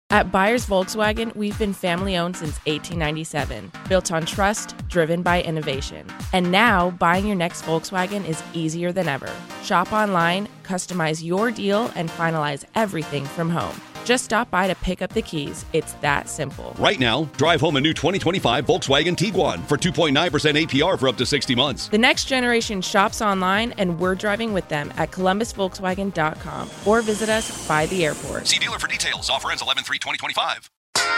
At Byers Volkswagen, we've been family-owned since 1897, built on trust, driven by innovation. And now, buying your next Volkswagen is easier than ever. Shop online, customize your deal, and finalize everything from home. Just stop by to pick up the keys. It's that simple. Right now, drive home a new 2025 Volkswagen Tiguan for 2.9% APR for up to 60 months. The next generation shops online, and we're driving with them at columbusvolkswagen.com or visit us by the airport. See dealer for details. Offer ends 11/3/2025.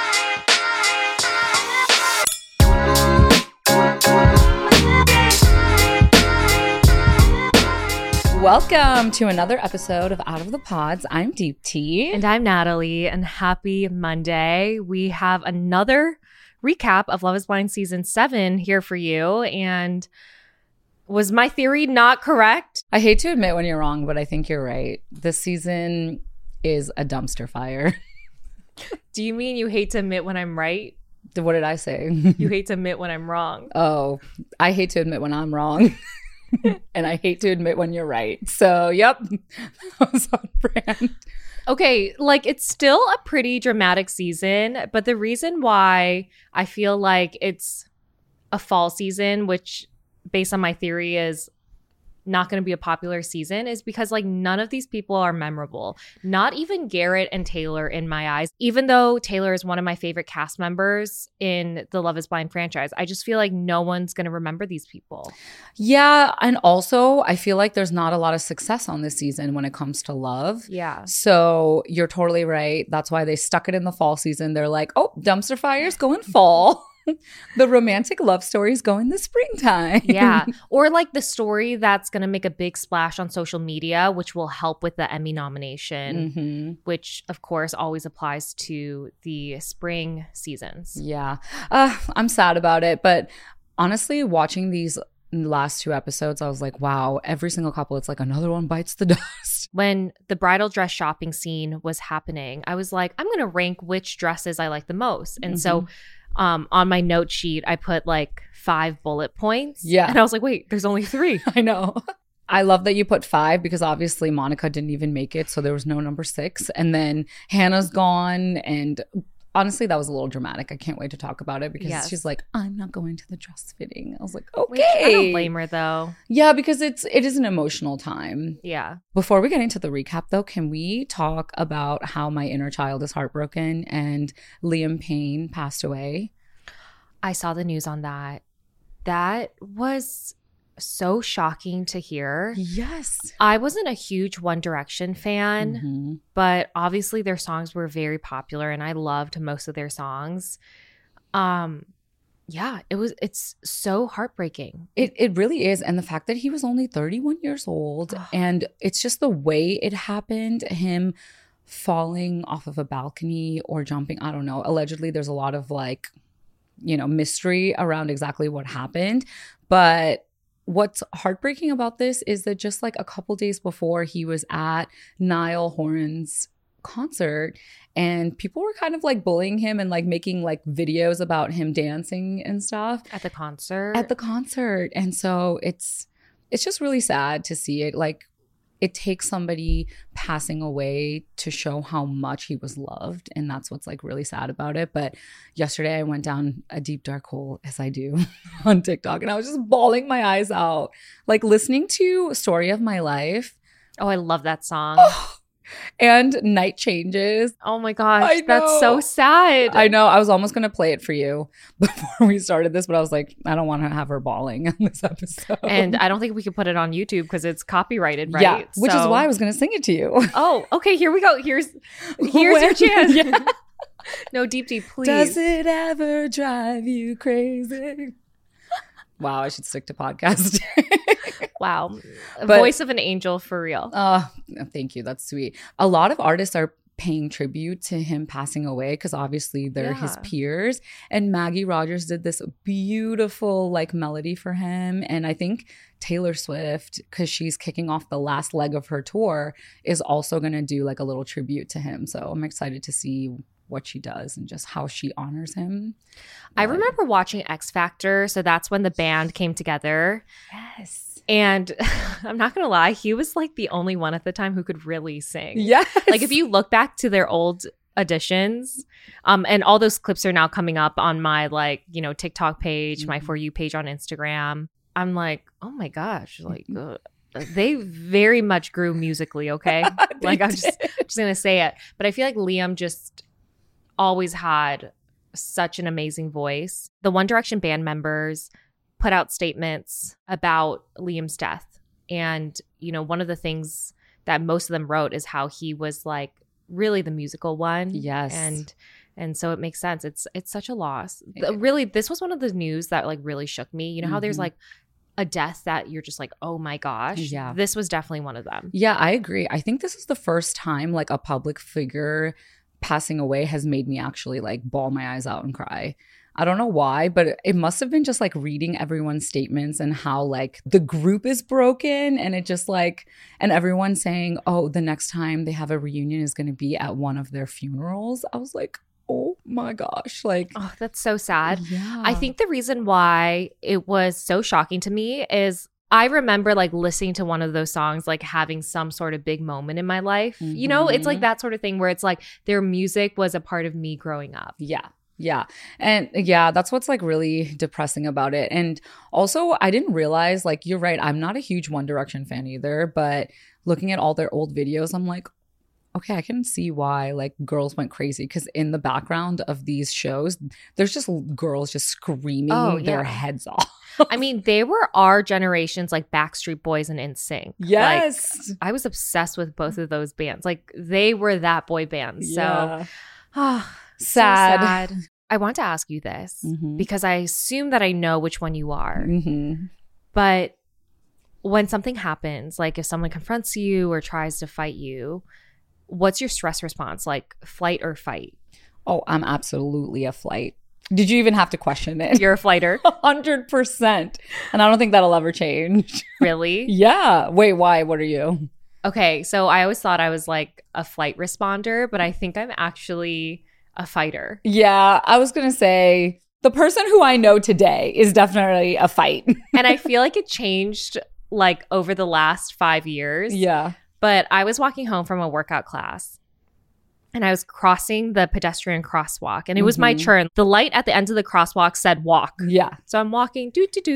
Welcome to another episode of Out of the Pods. I'm Deep T. And I'm Natalie, and happy Monday. We have another recap of Love is Blind Season 7 here for you. And was my theory not correct? I hate to admit when you're wrong, but I think you're right. This season is a dumpster fire. Do you mean you hate to admit when I'm right? What did I say? You hate to admit when I'm wrong. Oh, I hate to admit when I'm wrong. And I hate to admit when you're right. So, yep, that was on brand. Okay, like it's still a pretty dramatic season, but the reason why I feel like it's a fall season, which based on my theory is not going to be a popular season, is because like none of these people are memorable. Not even Garrett and Taylor in my eyes. Even though Taylor is one of my favorite cast members in the Love is Blind franchise, I just feel like no one's going to remember these people. Yeah, and also I feel like there's not a lot of success on this season when it comes to love. Yeah. So you're totally right. That's why they stuck it in the fall season. They're like, oh, dumpster fires go in fall. The romantic love stories go in the springtime. Yeah. Or like the story that's going to make a big splash on social media, which will help with the Emmy nomination, which of course always applies to the spring seasons. Yeah. I'm sad about it. But honestly, watching these last two episodes, I was like, wow, every single couple, it's like another one bites the dust. When the bridal dress shopping scene was happening, I was like, I'm going to rank which dresses I like the most. And so on my note sheet, I put like 5 bullet points. Yeah. And I was like, wait, there's only 3. I know. I love that you put 5 because obviously Monica didn't even make it. So there was no number 6. And then Hannah's gone. And honestly, that was a little dramatic. I can't wait to talk about it because she's like, I'm not going to the dress fitting. I was like, okay. Which I don't blame her though. Yeah, because it is an emotional time. Yeah. Before we get into the recap though, can we talk about how my inner child is heartbroken and Liam Payne passed away? I saw the news on that. That was so shocking to hear. Yes. I wasn't a huge One Direction fan, but obviously their songs were very popular and I loved most of their songs. Yeah, it's so heartbreaking. It really is. And the fact that he was only 31 years old and it's just the way it happened, him falling off of a balcony or jumping, I don't know. Allegedly, there's a lot of like, mystery around exactly what happened. But what's heartbreaking about this is that just like a couple days before, he was at Niall Horan's concert and people were kind of like bullying him and like making like videos about him dancing and stuff. At the concert. And so it's just really sad to see it. Like it takes somebody passing away to show how much he was loved. And that's what's like really sad about it. But yesterday I went down a deep dark hole, as I do on TikTok, and I was just bawling my eyes out, like listening to Story of My Life. Oh, I love that song. And Night Changes. Oh my gosh, that's so sad. I know. I was almost going to play it for you before we started this, but I was like, I don't want to have her bawling on this episode. And I don't think we can put it on YouTube because it's copyrighted, right? Yeah, which is why I was going to sing it to you. Oh, okay. Here we go. Here's your chance. Yeah. No, Deep T, please. Does it ever drive you crazy? Wow, I should stick to podcast. Wow. Voice of an angel for real. Thank you. That's sweet. A lot of artists are paying tribute to him passing away because obviously they're his peers. And Maggie Rogers did this beautiful like melody for him. And I think Taylor Swift, because she's kicking off the last leg of her tour, is also going to do like a little tribute to him. So I'm excited to see what she does and just how she honors him. I remember watching X Factor. So that's when the band came together. Yes. And I'm not going to lie, he was like the only one at the time who could really sing. Yes. Like if you look back to their old additions. And all those clips are now coming up on my like, you know, TikTok page, my For You page on Instagram. I'm like, oh my gosh, like they very much grew musically, okay? Like I'm just gonna say it. But I feel like Liam just always had such an amazing voice. The One Direction band members put out statements about Liam's death. And, you know, one of the things that most of them wrote is how he was like really the musical one. Yes. And so it makes sense. It's such a loss. Really, this was one of the news that like really shook me. You know how there's like a death that you're just like, oh my gosh. Yeah. This was definitely one of them. Yeah, I agree. I think this is the first time like a public figure passing away has made me actually like bawl my eyes out and cry. I don't know why, but it must have been just like reading everyone's statements and how like the group is broken and it just like, and everyone saying, oh, the next time they have a reunion is going to be at one of their funerals. I was like, oh my gosh. Like, oh, that's so sad. Yeah. I think the reason why it was so shocking to me is I remember like listening to one of those songs, like having some sort of big moment in my life. You know, it's like that sort of thing where it's like their music was a part of me growing up. Yeah. Yeah. And yeah, that's what's like really depressing about it. And also, I didn't realize, like, you're right, I'm not a huge One Direction fan either, but looking at all their old videos, I'm like, okay, I can see why like girls went crazy, because in the background of these shows, there's just girls just screaming their heads off. I mean, they were our generation's like Backstreet Boys and NSYNC. Yes. Like, I was obsessed with both of those bands. Like they were that boy band. Yeah. So sad. So sad. I want to ask you this because I assume that I know which one you are. But when something happens, like if someone confronts you or tries to fight you, what's your stress response? Like flight or fight? Oh, I'm absolutely a flight. Did you even have to question it? You're a flighter? 100%. And I don't think that'll ever change. Really? Yeah. Wait, why? What are you? Okay. So I always thought I was like a flight responder, but I think I'm actually a fighter. Yeah. I was going to say the person who I know today is definitely a fight. And I feel like it changed like over the last 5 years. Yeah. But I was walking home from a workout class and I was crossing the pedestrian crosswalk and it was my turn. The light at the end of the crosswalk said walk. Yeah. So I'm walking,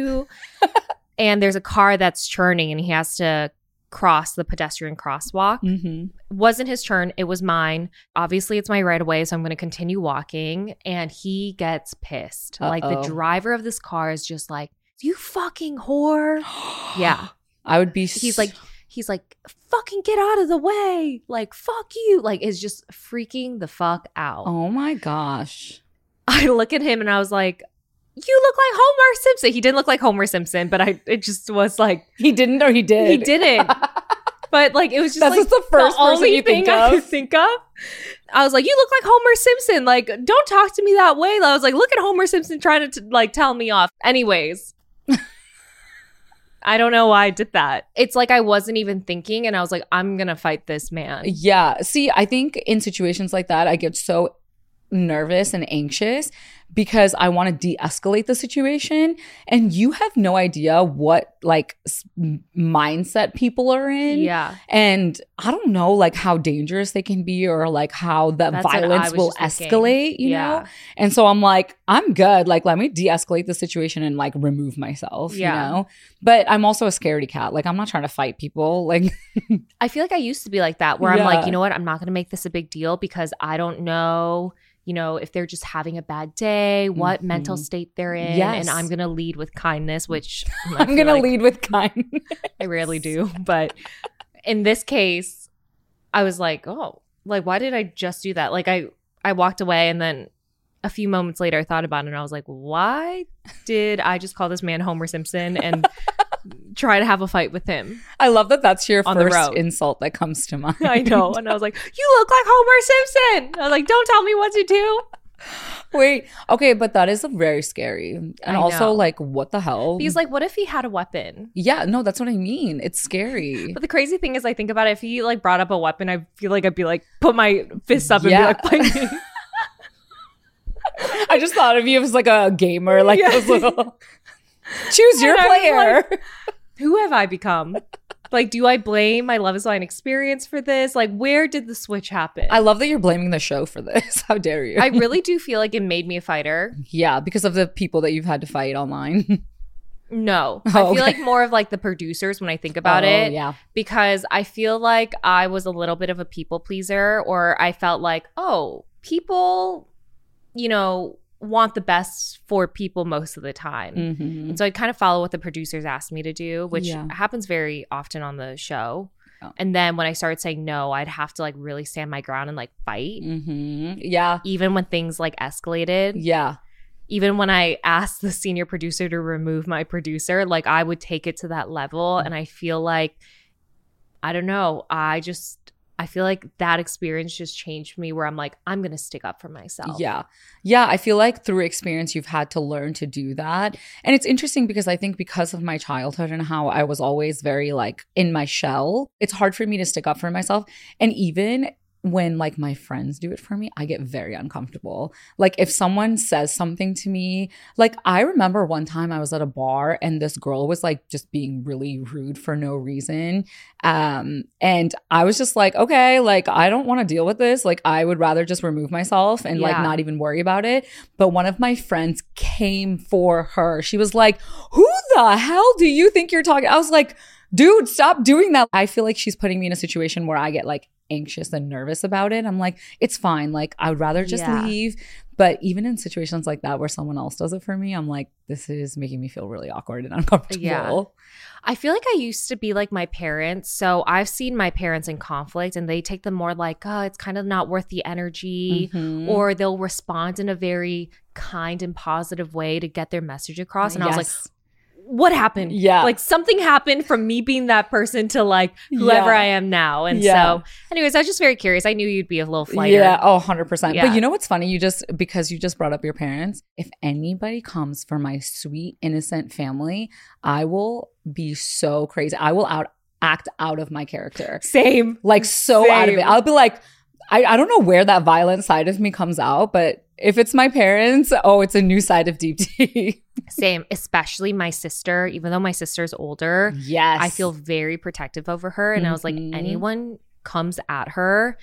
and there's a car that's churning and he has to cross the pedestrian crosswalk. Wasn't his turn. It was mine. Obviously, it's my right of way, so I'm going to continue walking. And he gets pissed. Like the driver of this car is just like, you fucking whore. Yeah. I would be. He's like, fucking get out of the way. Like, fuck you. Like, is just freaking the fuck out. Oh my gosh. I look at him and I was like, you look like Homer Simpson. He didn't look like Homer Simpson, but it just was like. He didn't or he did? He didn't. But like, it was just That's like the first person you think of. I could think of. I was like, you look like Homer Simpson. Like, don't talk to me that way. I was like, look at Homer Simpson trying to like tell me off. Anyways. I don't know why I did that. It's like I wasn't even thinking and I was like, I'm going to fight this man. Yeah. See, I think in situations like that, I get so nervous and anxious because I want to de-escalate the situation. And you have no idea what like mindset people are in. Yeah. And I don't know like how dangerous they can be or like how the violence will escalate, you know? And so I'm like, I'm good. Like, let me de-escalate the situation and like remove myself, you know? But I'm also a scaredy cat. Like, I'm not trying to fight people. Like, I feel like I used to be like that where I'm like, you know what? I'm not going to make this a big deal because I don't know, you know, if they're just having a bad day, what mental state they're in. And I'm going to lead with kindness, which I'm going to lead with kindness. I rarely do. But in this case, I was like, oh, like, why did I just do that? Like, I walked away and then a few moments later, I thought about it and I was like, why did I just call this man Homer Simpson and try to have a fight with him? I love that that's your first insult that comes to mind. I know. And I was like, you look like Homer Simpson. I was like, don't tell me what to do. Wait, okay, but that is very scary. And also, like, what the hell? Because, like, what if he had a weapon? Yeah, no, that's what I mean. It's scary. But the crazy thing is, I think about it, if he, like, brought up a weapon, I feel like I'd be like, put my fists up and be like, fight me. I just thought of you as like a gamer, like those little choose your player. Like, who have I become? Like, do I blame my Love is Blind experience for this? Like, where did the switch happen? I love that you're blaming the show for this. How dare you? I really do feel like it made me a fighter. Yeah, because of the people that you've had to fight online. No, Oh, I feel okay. like more of like the producers when I think about it. Yeah. Because I feel like I was a little bit of a people pleaser, or I felt like, oh, people, you know, want the best for people most of the time. Mm-hmm. And so I kind of follow what the producers asked me to do, which Yeah. happens very often on the show. Oh. And then when I started saying no, I'd have to like really stand my ground and like fight, Mm-hmm. Yeah. even when things like escalated. Yeah. Even when I asked the senior producer to remove my producer, like I would take it to that level. And I feel like, I don't know, I feel like that experience just changed me where I'm like, I'm going to stick up for myself. Yeah. Yeah. I feel like through experience, you've had to learn to do that. And it's interesting because I think because of my childhood and how I was always very like in my shell, it's hard for me to stick up for myself. And even when like my friends do it for me, I get very uncomfortable. Like if someone says something to me, like I remember one time I was at a bar and this girl was like just being really rude for no reason. And I was just like, okay, like I don't want to deal with this. Like I would rather just remove myself and like Yeah. not even worry about it. But one of my friends came for her. She was like, who the hell do you think you're talking? I was like, dude, stop doing that. I feel like she's putting me in a situation where I get like anxious and nervous about it. I'm like, it's fine. Like I would rather just Yeah. leave. But even in situations like that where someone else does it for me, I'm like, this is making me feel really awkward and uncomfortable. Yeah. I feel like I used to be like my parents. So I've seen my parents in conflict and they take them more like, oh, it's kind of not worth the energy. Mhm. Or they'll respond in a very kind and positive way to get their message across. And I was like, Yes. what happened? Yeah. Like something happened from me being that person to like whoever Yeah. I am now. And Yeah. so anyways, I was just very curious. I knew you'd be a little fighter. Yeah, 100%. Yeah. But you know what's funny? Because you just brought up your parents, if anybody comes for my sweet, innocent family, I will be so crazy. I will act out of my character. Same. Like so out of it. Same. I'll be like, I don't know where that violent side of me comes out, but if it's my parents, oh, it's a new side of Deep Tea. Same. Especially my sister, even though my sister's older. Yes. I feel very protective over her. And I was like, Mhm. anyone comes at her,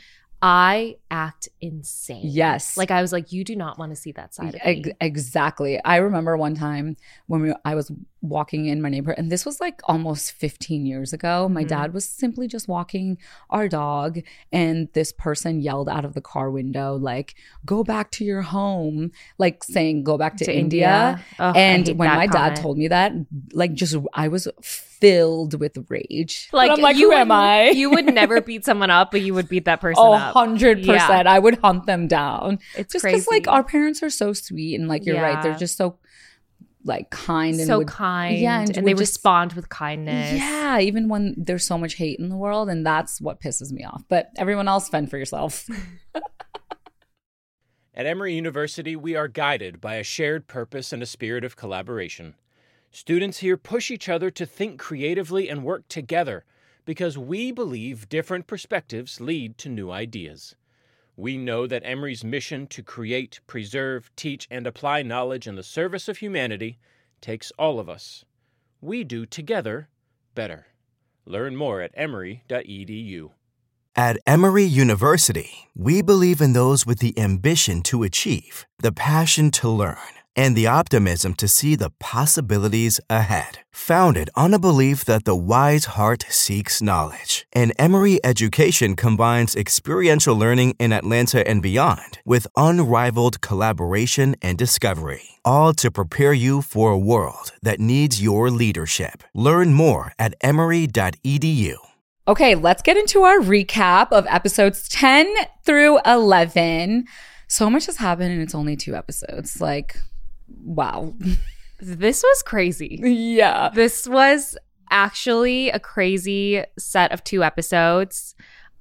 I act insane. Yes. Like I was like, you do not want to see that side of me. Exactly. I remember one time when I was walking in my neighborhood, and this was like almost 15 years ago. My dad was simply just walking our dog, and this person yelled out of the car window, like, go back to your home, like saying, go back to India. Ugh, I And hate when that my comment. dad told me that, like, just I was filled with rage. Like, But I'm like, you who am I? You would never beat someone up, but you would beat that person Oh, up. 100%. Yeah. I would hunt them down. It's Just crazy. because, like, our parents are so sweet. And, like, you're right. They're Yeah. just so, like, kind. And So would, kind. Yeah, and and they would just- respond with kindness. Yeah, even when there's so much hate in the world. And that's what pisses me off. But everyone else, fend for yourself. At Emory University, we are guided by a shared purpose and a spirit of collaboration. Students here push each other to think creatively and work together because we believe different perspectives lead to new ideas. We know that Emory's mission to create, preserve, teach, and apply knowledge in the service of humanity takes all of us. We do together better. Learn more at emory.edu. At Emory University, we believe in those with the ambition to achieve, the passion to learn, and the optimism to see the possibilities ahead. Founded on a belief that the wise heart seeks knowledge, and Emory education combines experiential learning in Atlanta and beyond with unrivaled collaboration and discovery, all to prepare you for a world that needs your leadership. Learn more at emory.edu. Okay, let's get into our recap of episodes 10 through 11. So much has happened and it's only 2 episodes. Like, wow. This was crazy. Yeah. This was actually a crazy set of 2 episodes.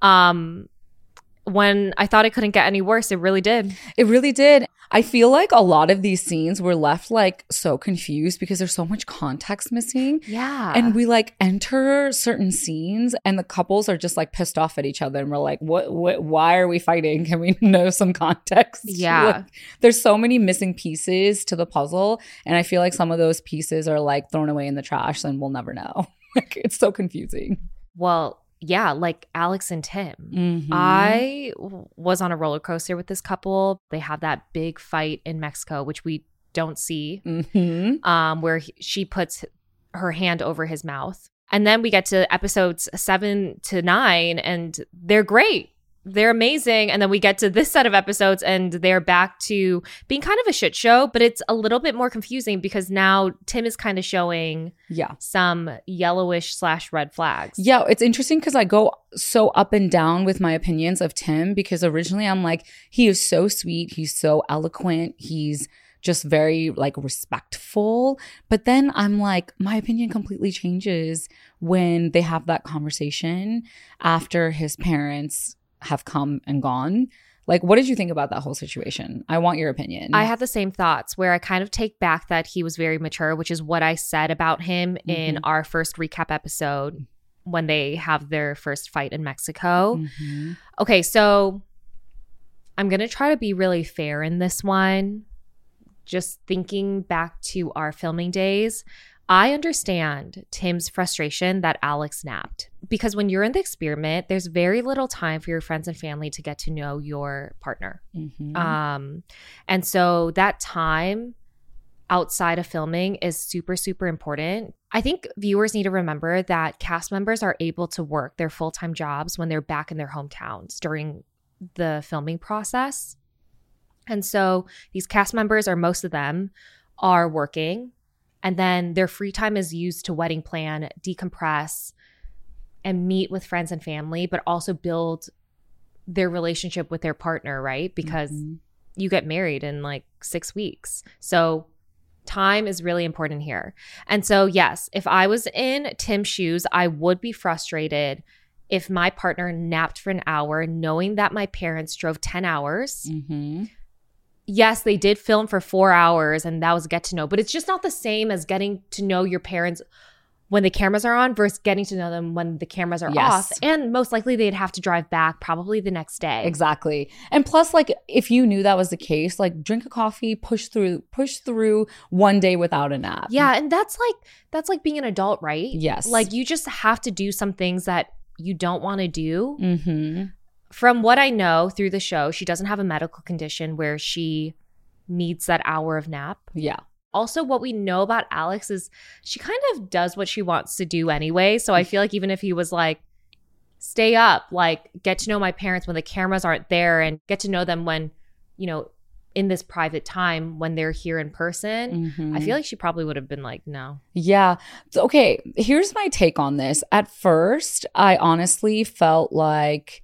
When I thought it couldn't get any worse, it really did. It really did. I feel like a lot of these scenes were left like so confused because there's so much context missing. Yeah. And we like enter certain scenes and the couples are just like pissed off at each other and we're like, what why are we fighting? Can we know some context? Yeah. Like, there's so many missing pieces to the puzzle. And I feel like some of those pieces are like thrown away in the trash and we'll never know. Like it's so confusing. Well, yeah, like Alex and Tim. Mhm. I was on a roller coaster with this couple. They have that big fight in Mexico, which we don't see, where she puts her hand over his mouth. And then we get to episodes 7 to 9, and they're great. They're amazing. And then we get to this set of episodes and they're back to being kind of a shit show, but it's a little bit more confusing because now Tim is kind of showing some yellowish / red flags. Yeah, it's interesting because I go so up and down with my opinions of Tim, because originally I'm like, he is so sweet. He's so eloquent. He's just very like respectful. But then I'm like, my opinion completely changes when they have that conversation after his parents have come and gone. Like, what did you think about that whole situation? I want your opinion. I had the same thoughts where I kind of take back that he was very mature, which is what I said about him in our first recap episode when they have their first fight in Mexico. Okay, so I'm going to try to be really fair in this one. Just thinking back to our filming days, I understand Tim's frustration that Alex napped, because when you're in the experiment, there's very little time for your friends and family to get to know your partner. And so that time outside of filming is super, super important. I think viewers need to remember that cast members are able to work their full-time jobs when they're back in their hometowns during the filming process. And so these cast members, or most of them, are working. And then their free time is used to wedding plan, decompress, and meet with friends and family, but also build their relationship with their partner, right? Because you get married in like 6 weeks. So time is really important here. And so, yes, if I was in Tim's shoes, I would be frustrated if my partner napped for an hour, knowing that my parents drove 10 hours. Yes, they did film for 4 hours and that was get to know, but it's just not the same as getting to know your parents when the cameras are on versus getting to know them when the cameras are off. And most likely they'd have to drive back probably the next day. Exactly. And plus, like, if you knew that was the case, like, drink a coffee, push through one day without a nap. Yeah, and that's like being an adult, right? Yes. Like, you just have to do some things that you don't want to do. From what I know through the show, she doesn't have a medical condition where she needs that hour of nap. Yeah. Also, what we know about Alex is she kind of does what she wants to do anyway. So I feel like even if he was like, stay up, like, get to know my parents when the cameras aren't there and get to know them when, you know, in this private time when they're here in person, I feel like she probably would have been like, no. Yeah. Okay, here's my take on this. At first, I honestly felt like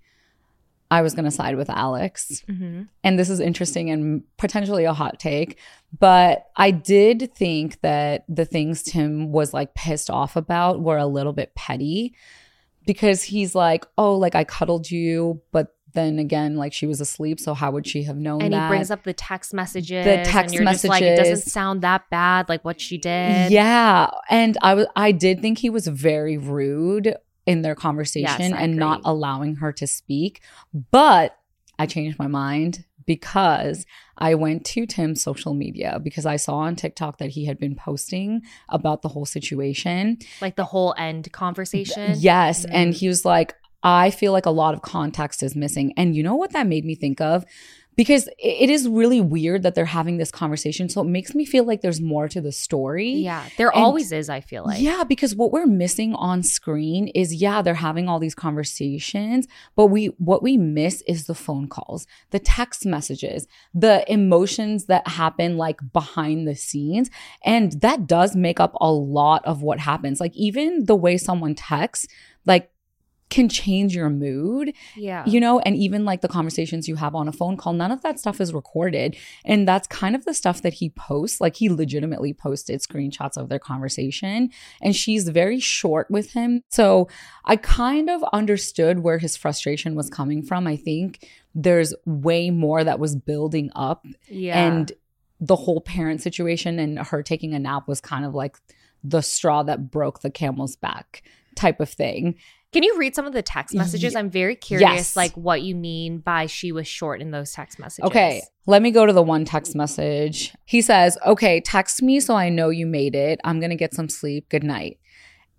I was going to side with Alex. And this is interesting and potentially a hot take. But I did think that the things Tim was like pissed off about were a little bit petty, because he's like, oh, like, I cuddled you, but then again, like, she was asleep, so how would she have known that? And he brings up the text messages. And you're just like, it doesn't sound that bad, like what she did. Yeah. And I did think he was very rude in their conversation and not allowing her to speak. But I changed my mind because I went to Tim's social media, because I saw on TikTok that he had been posting about the whole situation. Like the whole end conversation? Yes. And he was like, I feel like a lot of context is missing. And you know what that made me think of? Because it is really weird that they're having this conversation. So it makes me feel like there's more to the story. Yeah, there always is, I feel like. Yeah, because what we're missing on screen is, yeah, they're having all these conversations, but what we miss is the phone calls, the text messages, the emotions that happen like behind the scenes. And that does make up a lot of what happens. Like, even the way someone texts, like, can change your mood, you know, and even like the conversations you have on a phone call, none of that stuff is recorded. And that's kind of the stuff that he posts. Like, he legitimately posted screenshots of their conversation, and she's very short with him. So I kind of understood where his frustration was coming from. I think there's way more that was building up. And the whole parent situation and her taking a nap was kind of like the straw that broke the camel's back type of thing. Can you read some of the text messages? I'm very curious, like, what you mean by she was short in those text messages. Okay, let me go to the one text message. He says, okay, text me so I know you made it. I'm going to get some sleep. Good night.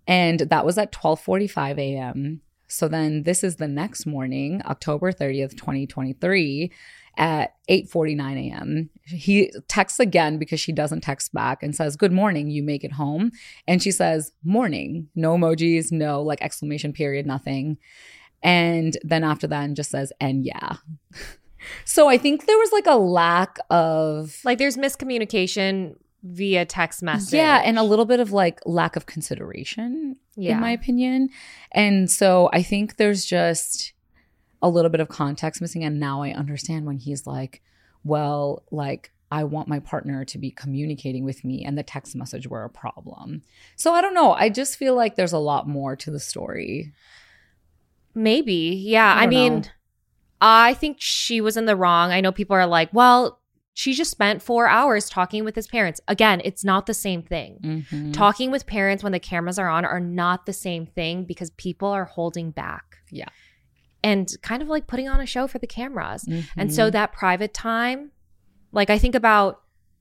And that was at 12:45 a.m. So then this is the next morning, October 30th, 2023 at 8:49 a.m. He texts again because she doesn't text back and says, "Good morning, you make it home." And she says, "Morning." No emojis, no like exclamation period, nothing. And then after that, just says, "And yeah." So I think there was like a lack of Like there's miscommunication via text message. Yeah, and a little bit of like lack of consideration, in my opinion. And so I think there's just a little bit of context missing. And now I understand when he's like, well, like I want my partner to be communicating with me and the text message were a problem. So I don't know. I just feel like there's a lot more to the story. Maybe. Yeah. I don't mean, know. I think she was in the wrong. I know people are like, well, she just spent 4 hours talking with his parents. Again, it's not the same thing. Mhm. Talking with parents when the cameras are on are not the same thing because people are holding back. Yeah. And kind of like putting on a show for the cameras. Mhm. And so that private time, like I think about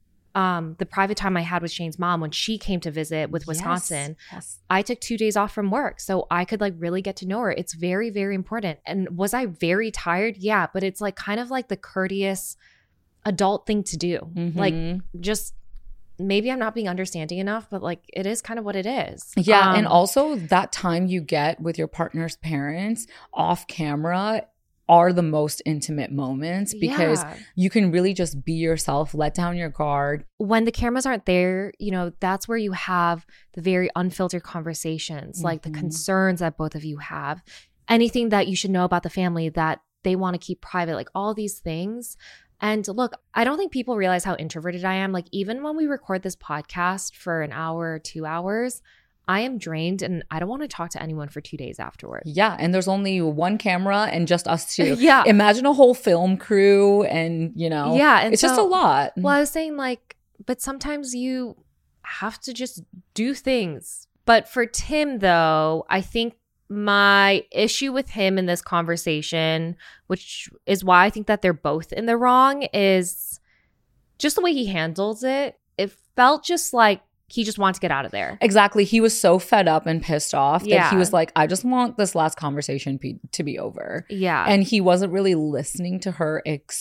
the private time I had with Shane's mom when she came to visit with Wisconsin. Yes. I took 2 days off from work so I could like really get to know her. It's very, very important. And was I very tired? Yeah, but it's like kind of like the courteous adult thing to do. Mhm. Like just maybe I'm not being understanding enough, but like it is kind of what it is. Yeah. And also that time you get with your partner's parents off camera are the most intimate moments because Yeah. you can really just be yourself, let down your guard. When the cameras aren't there, you know, that's where you have the very unfiltered conversations, like the Mhm. concerns that both of you have, anything that you should know about the family that they want to keep private, like all these things. And look, I don't think people realize how introverted I am. Like even when we record this podcast for an hour or 2 hours, I am drained and I don't want to talk to anyone for 2 days afterwards. Yeah. And there's only one camera and just us two. Yeah. Imagine a whole film crew and, you know, Yeah. And it's just a so- lot. Well, I was saying like, but sometimes you have to just do things. But for Tim, though, I think my issue with him in this conversation, which is why I think that they're both in the wrong, is just the way he handles it. It felt just like he just wanted to get out of there. Exactly. He was so fed up and pissed off that Yeah. he was like, I just want this last conversation to be over. Yeah. And he wasn't really listening to her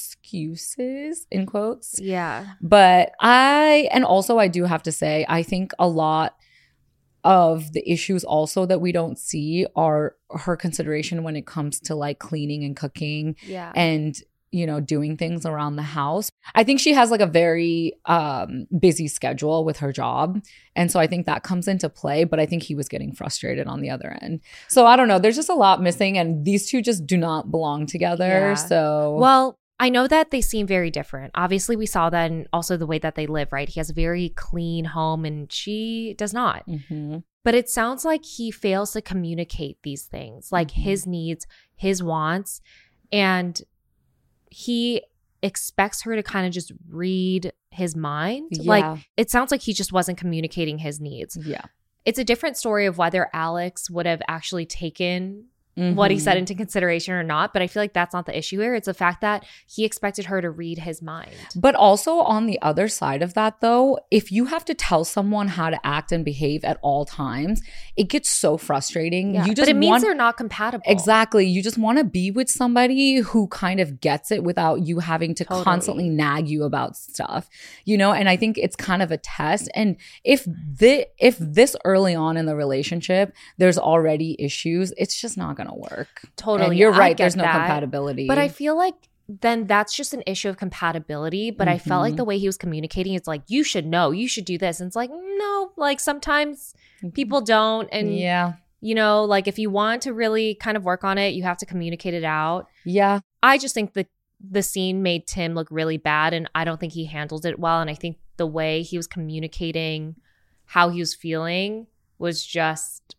excuses, in quotes. yeah. But I do have to say, I think a lot of the issues also that we don't see are her consideration when it comes to like cleaning and cooking Yeah. and, you know, doing things around the house. I think she has like a very busy schedule with her job. And so I think that comes into play, but I think he was getting frustrated on the other end. So I don't know. There's just a lot missing and these two just do not belong together. Yeah. So Well, I know that they seem very different. Obviously, we saw that in also the way that they live, right? He has a very clean home and she does not. Mhm. But it sounds like he fails to communicate these things, like his needs, his wants, and he expects her to kind of just read his mind. Yeah. Like it sounds like he just wasn't communicating his needs. Yeah. It's a different story of whether Alex would have actually taken what he said into consideration or not. But I feel like that's not the issue here. It's the fact that he expected her to read his mind. But also on the other side of that, though, if you have to tell someone how to act and behave at all times, it gets so frustrating. Yeah. You just but it means want they're not compatible. exactly. You just want to be with somebody who kind of gets it without you having to Totally. constantly nag you about stuff, you know. And I think it's kind of a test. And if this early on in the relationship there's already issues, it's just not going to work. Totally. And you're I right. get There's no that. compatibility. But I feel like then that's just an issue of compatibility. But I felt like the way he was communicating, it's like, you should know, you should do this. And it's like, no, like sometimes people don't. And, yeah, you know, like if you want to really kind of work on it, you have to communicate it out. yeah. I just think that the scene made Tim look really bad. And I don't think he handled it well. And I think the way he was communicating how he was feeling was just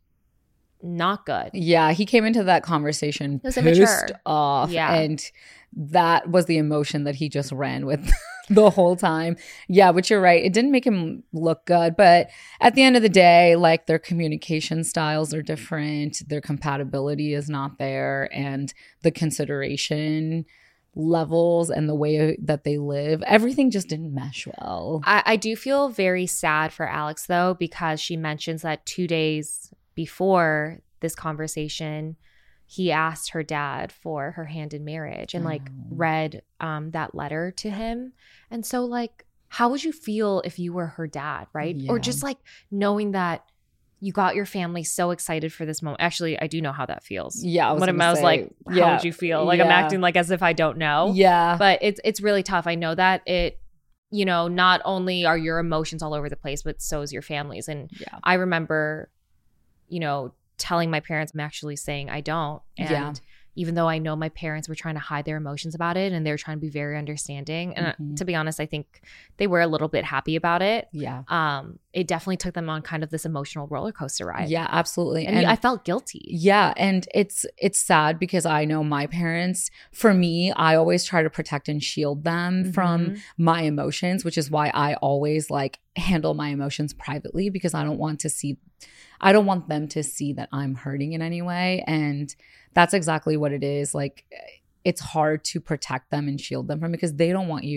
not good. Yeah, he came into that conversation was pissed immature. off. Yeah. And that was the emotion that he just ran with the whole time. Yeah, but you're right. It didn't make him look good. But at the end of the day, like their communication styles are different. Their compatibility is not there. And the consideration levels and the way that they live, everything just didn't mesh well. I do feel very sad for Alex, though, because she mentions that 2 days before this conversation, he asked her dad for her hand in marriage and like read that letter to him. And so like, how would you feel if you were her dad, right? Yeah. Or just like knowing that you got your family so excited for this moment. Actually, I do know how that feels. Yeah. I was like, how would you feel? Like I'm acting like as if I don't know. Yeah. But it's really tough. I know that it, you know, not only are your emotions all over the place, but so is your family's. And I remember, you know, telling my parents, I'm actually saying I don't. And even though I know my parents were trying to hide their emotions about it and they were trying to be very understanding. And to be honest, I think they were a little bit happy about it. Yeah. It definitely took them on kind of this emotional roller coaster ride. Yeah, absolutely. And I felt guilty. Yeah. And it's sad because I know my parents, for me, I always try to protect and shield them from my emotions, which is why I always like handle my emotions privately, because I don't want them to see that I'm hurting in any way. And that's exactly what it is. Like, it's hard to protect them and shield them from, because they don't want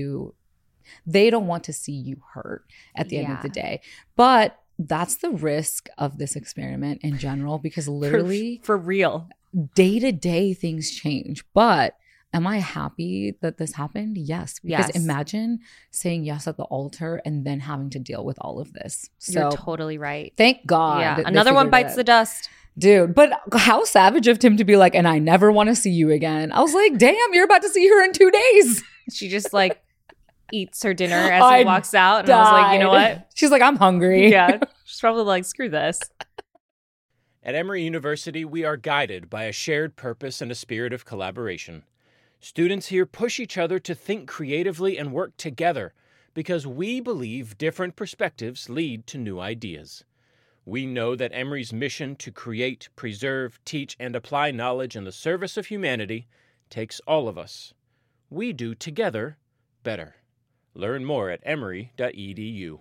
to see you hurt at the end of the day. But that's the risk of this experiment in general, because literally for real, day to day things change. But am I happy that this happened? Yes. Because imagine saying yes at the altar and then having to deal with all of this. So you're totally right. Thank God. Yeah. Another one bites the dust. Dude, but how savage of him to be like, and I never want to see you again. I was like, damn, you're about to see her in 2 days. She just like eats her dinner as he walks out. And I was like, you know what? She's like, I'm hungry. Yeah. She's probably like, screw this. At Emory University, we are guided by a shared purpose and a spirit of collaboration. Students here push each other to think creatively and work together because we believe different perspectives lead to new ideas. We know that Emory's mission to create, preserve, teach, and apply knowledge in the service of humanity takes all of us. We do together better. Learn more at emory.edu.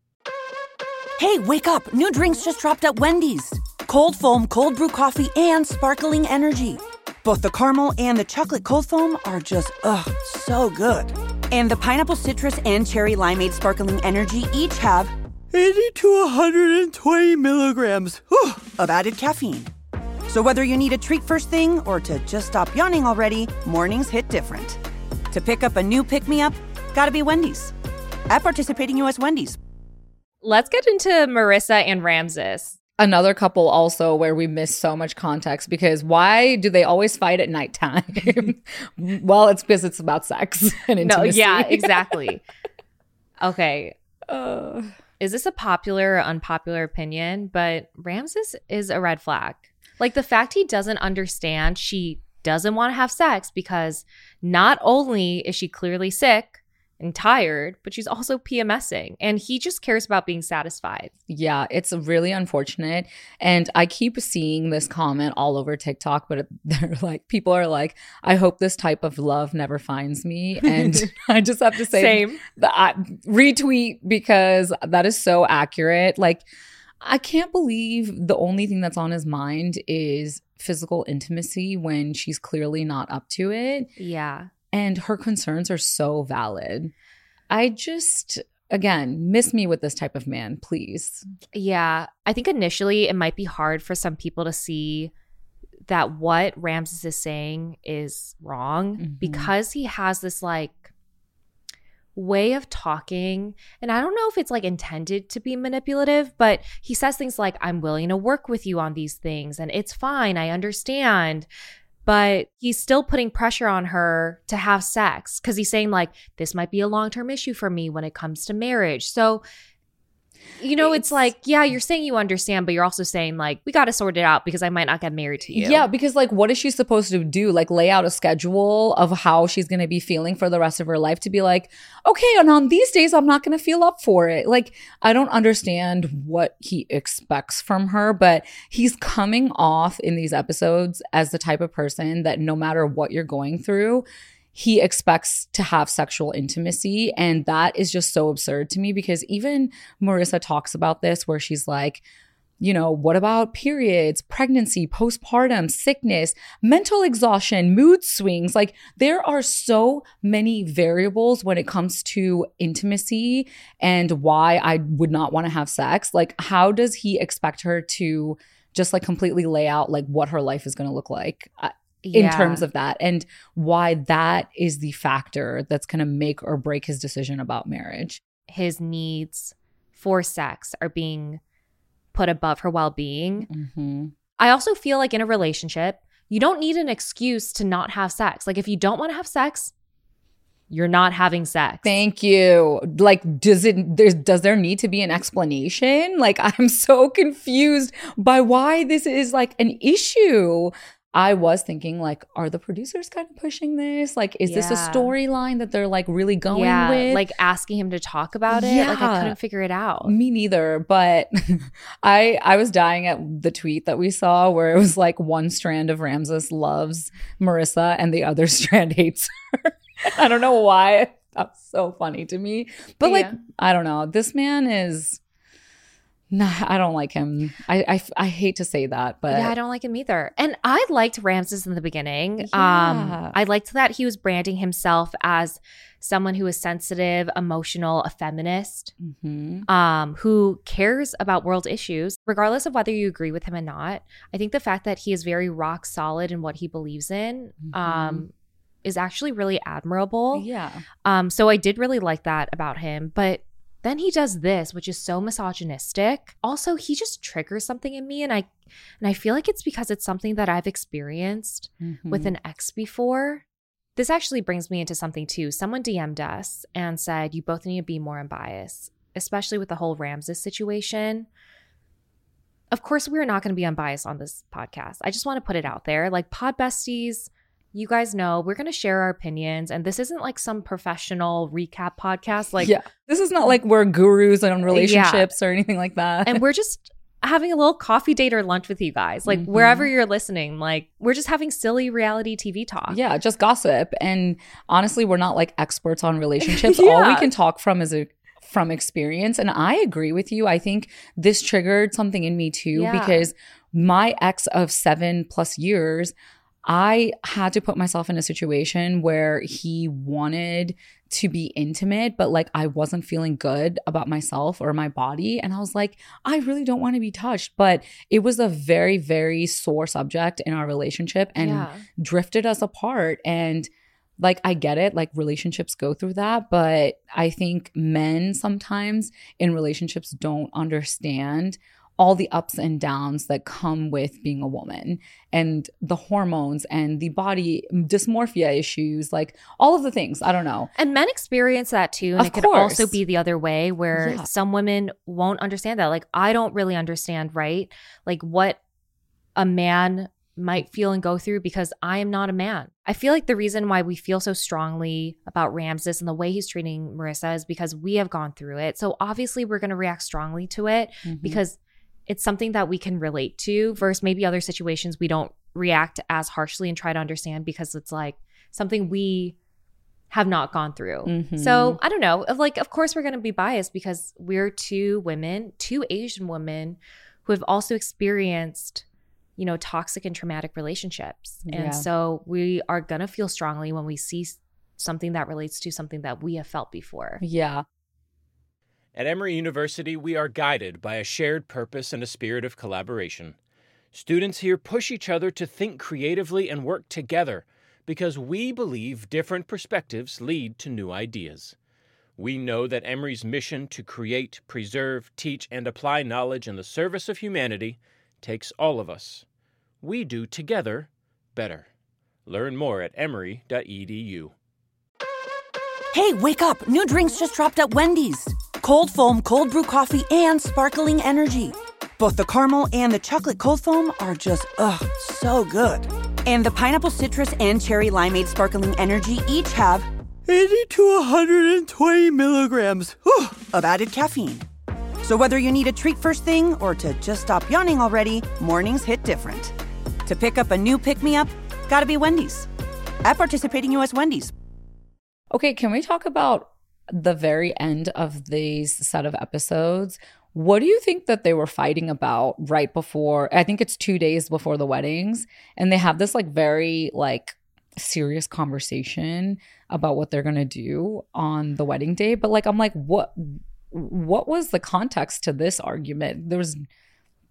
Hey, wake up! New drinks just dropped at Wendy's. Cold foam, cold brew coffee, and sparkling energy. Both the caramel and the chocolate cold foam are just, so good. And the pineapple citrus and cherry limeade sparkling energy each have 80 to 120 milligrams of added caffeine. So whether you need a treat first thing or to just stop yawning already, mornings hit different. To pick up a new pick-me-up, gotta be Wendy's. At participating U.S. Wendy's. Let's get into Marissa and Ramses. Another couple also where we miss so much context, because why do they always fight at nighttime? Well, it's because it's about sex and intimacy. No, yeah, exactly. Okay. Is this a popular or unpopular opinion? But Ramses is a red flag. Like the fact he doesn't understand she doesn't want to have sex because not only is she clearly sick and tired, but she's also PMSing, and he just cares about being satisfied. Yeah, it's really unfortunate. And I keep seeing this comment all over TikTok, but they're like, people are like, I hope this type of love never finds me. And I just have to say, same. Retweet, because that is so accurate. Like, I can't believe the only thing that's on his mind is physical intimacy when she's clearly not up to it. Yeah. And her concerns are so valid. I just, again, miss me with this type of man, please. Yeah. I think initially it might be hard for some people to see that what Ramses is saying is wrong because he has this like way of talking. And I don't know if it's like intended to be manipulative, but he says things like, I'm willing to work with you on these things and it's fine. I understand. But he's still putting pressure on her to have sex because he's saying like, this might be a long-term issue for me when it comes to marriage. So, you know, it's like, yeah, you're saying you understand, but you're also saying like, we got to sort it out because I might not get married to you. Yeah, because like, what is she supposed to do? Like lay out a schedule of how she's going to be feeling for the rest of her life to be like, okay, and on these days, I'm not going to feel up for it. Like, I don't understand what he expects from her, but he's coming off in these episodes as the type of person that no matter what you're going through, he expects to have sexual intimacy. And that is just so absurd to me, because even Marissa talks about this where she's like, you know, what about periods, pregnancy, postpartum, sickness, mental exhaustion, mood swings? Like there are so many variables when it comes to intimacy and why I would not want to have sex. Like how does he expect her to just like completely lay out like what her life is going to look like in terms of that, and why that is the factor that's going to make or break his decision about marriage. His needs for sex are being put above her well-being. Mm-hmm. I also feel like in a relationship, you don't need an excuse to not have sex. Like if you don't want to have sex, you're not having sex. Thank you. Like, does there need to be an explanation? Like, I'm so confused by why this is like an issue. I was thinking, like, are the producers kind of pushing this? Like, is this a storyline that they're like really going with? Like asking him to talk about it. Like I couldn't figure it out. Me neither. But I was dying at the tweet that we saw where it was like one strand of Ramses loves Marissa and the other strand hates her. I don't know why. That's so funny to me. But like, I don't know. This man is... Nah, I don't like him. I hate to say that, but yeah, I don't like him either. And I liked Ramses in the beginning. Yeah. I liked that he was branding himself as someone who is sensitive, emotional, a feminist, who cares about world issues, regardless of whether you agree with him or not. I think the fact that he is very rock solid in what he believes in is actually really admirable. Yeah. So I did really like that about him, but then he does this, which is so misogynistic. Also, he just triggers something in me, and I feel like it's because it's something that I've experienced with an ex before. This actually brings me into something too. Someone DM'd us and said, you both need to be more unbiased, especially with the whole Ramses situation. Of course, we're not going to be unbiased on this podcast. I just want to put it out there. Like Pod Besties, you guys know we're going to share our opinions, and this isn't like some professional recap podcast. Like, this is not like we're gurus on relationships or anything like that. And we're just having a little coffee date or lunch with you guys, like wherever you're listening. Like, we're just having silly reality TV talk. Yeah, just gossip. And honestly, we're not like experts on relationships. All we can talk from is from experience. And I agree with you. I think this triggered something in me too, because my ex of 7+ years, I had to put myself in a situation where he wanted to be intimate, but like I wasn't feeling good about myself or my body. And I was like, I really don't want to be touched. But it was a very, very sore subject in our relationship and drifted us apart. And like, I get it, like relationships go through that. But I think men sometimes in relationships don't understand all the ups and downs that come with being a woman and the hormones and the body dysmorphia issues, like all of the things. I don't know. And men experience that too. And it could also be the other way where some women won't understand that. Like, I don't really understand, right? Like what a man might feel and go through because I am not a man. I feel like the reason why we feel so strongly about Ramses and the way he's treating Marissa is because we have gone through it. So obviously we're going to react strongly to it because it's something that we can relate to versus maybe other situations we don't react as harshly and try to understand because it's like something we have not gone through. So I don't know. Like, of course we're going to be biased because we're two women, two Asian women who have also experienced, you know, toxic and traumatic relationships. And so we are going to feel strongly when we see something that relates to something that we have felt before. Yeah. At Emory University, we are guided by a shared purpose and a spirit of collaboration. Students here push each other to think creatively and work together because we believe different perspectives lead to new ideas. We know that Emory's mission to create, preserve, teach, and apply knowledge in the service of humanity takes all of us. We do together better. Learn more at emory.edu. Hey, wake up. New drinks just dropped at Wendy's. Cold foam, cold brew coffee, and sparkling energy. Both the caramel and the chocolate cold foam are just, so good. And the pineapple citrus and cherry limeade sparkling energy each have 80 to 120 milligrams of added caffeine. So whether you need a treat first thing or to just stop yawning already, mornings hit different. To pick up a new pick-me-up, gotta be Wendy's. At participating U.S. Wendy's. Okay, can we talk about the very end of these set of episodes? What do you think that they were fighting about right before? I think it's 2 days before the weddings. And they have this like very like serious conversation about what they're going to do on the wedding day. But like, I'm like, what was the context to this argument?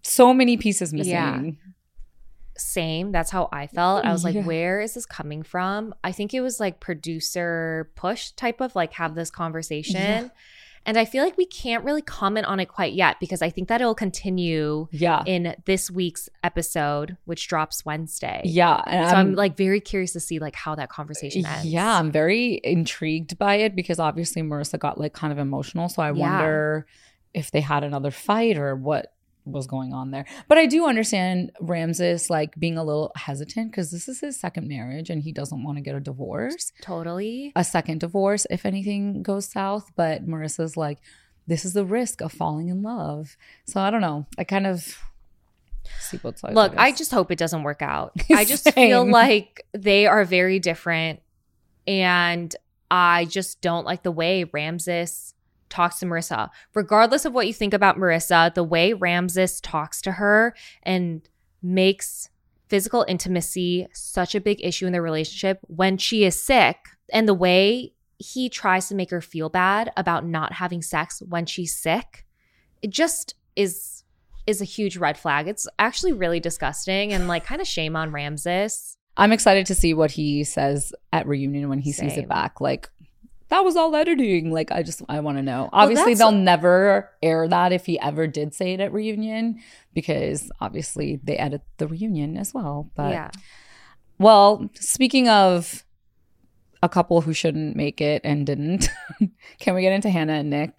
so many pieces missing. Yeah. Same. That's how I felt. I was like, Yeah. where is this coming from? I think it was like producer push type of like have this conversation. Yeah. And I feel like we can't really comment on it quite yet because I think that it'll continue in this week's episode, which drops Wednesday. Yeah. And So I'm like very curious to see like how that conversation ends. Yeah, I'm very intrigued by it because obviously Marissa got like kind of emotional. So I wonder if they had another fight or what was going on there. But I do understand Ramses like being a little hesitant because this is his second marriage and he doesn't want to get a divorce. Totally. A second divorce if anything goes south. But Marissa's like, this is the risk of falling in love. So I don't know. I kind of see both sides. Look, I just hope it doesn't work out. I just feel like they are very different. And I just don't like the way Ramses talks to Marissa. Regardless of what you think about Marissa, the way Ramses talks to her and makes physical intimacy such a big issue in their relationship when she is sick, and the way he tries to make her feel bad about not having sex when she's sick, it just is a huge red flag. It's actually really disgusting and like kind of shame on Ramses. I'm excited to see what he says at reunion when he sees it back. Like, that was all editing. Like, I want to know. Obviously, they'll never air that if he ever did say it at reunion because obviously they edit the reunion as well. But well, speaking of a couple who shouldn't make it and didn't, can we get into Hannah and Nick?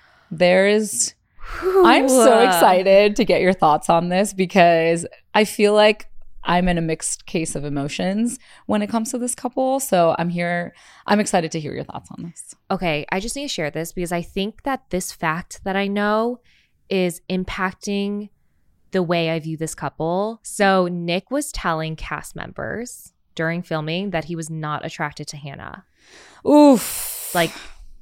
I'm so excited to get your thoughts on this because I feel like I'm in a mixed case of emotions when it comes to this couple. So I'm excited to hear your thoughts on this. Okay, I just need to share this because I think that this fact that I know is impacting the way I view this couple. So Nick was telling cast members during filming that he was not attracted to Hannah. Oof. Like,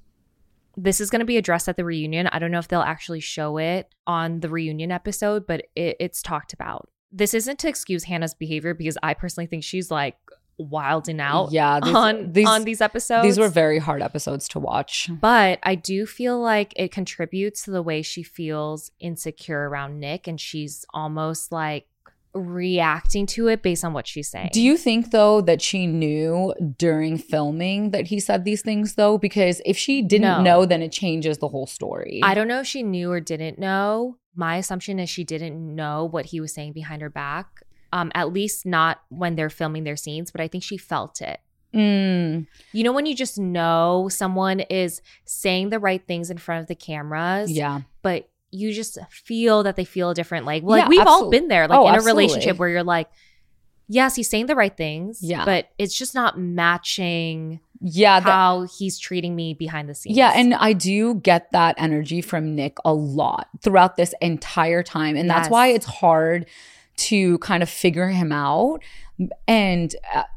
this is going to be addressed at the reunion. I don't know if they'll actually show it on the reunion episode, but it's talked about. This isn't to excuse Hannah's behavior because I personally think she's like wilding out on these episodes. These were very hard episodes to watch. But I do feel like it contributes to the way she feels insecure around Nick, and she's almost like reacting to it based on what she's saying. Do you think though that she knew during filming that he said these things though? Because if she didn't know, then it changes the whole story. I don't know if she knew or didn't know. My assumption is she didn't know what he was saying behind her back. At least not when they're filming their scenes, but I think she felt it. You know when you just know someone is saying the right things in front of the cameras, but you just feel that they feel different. Like, well, like we've all been there, like in a relationship where you're like, yes, he's saying the right things, but it's just not matching how he's treating me behind the scenes. Yeah, and I do get that energy from Nick a lot throughout this entire time. And that's why it's hard to kind of figure him out. And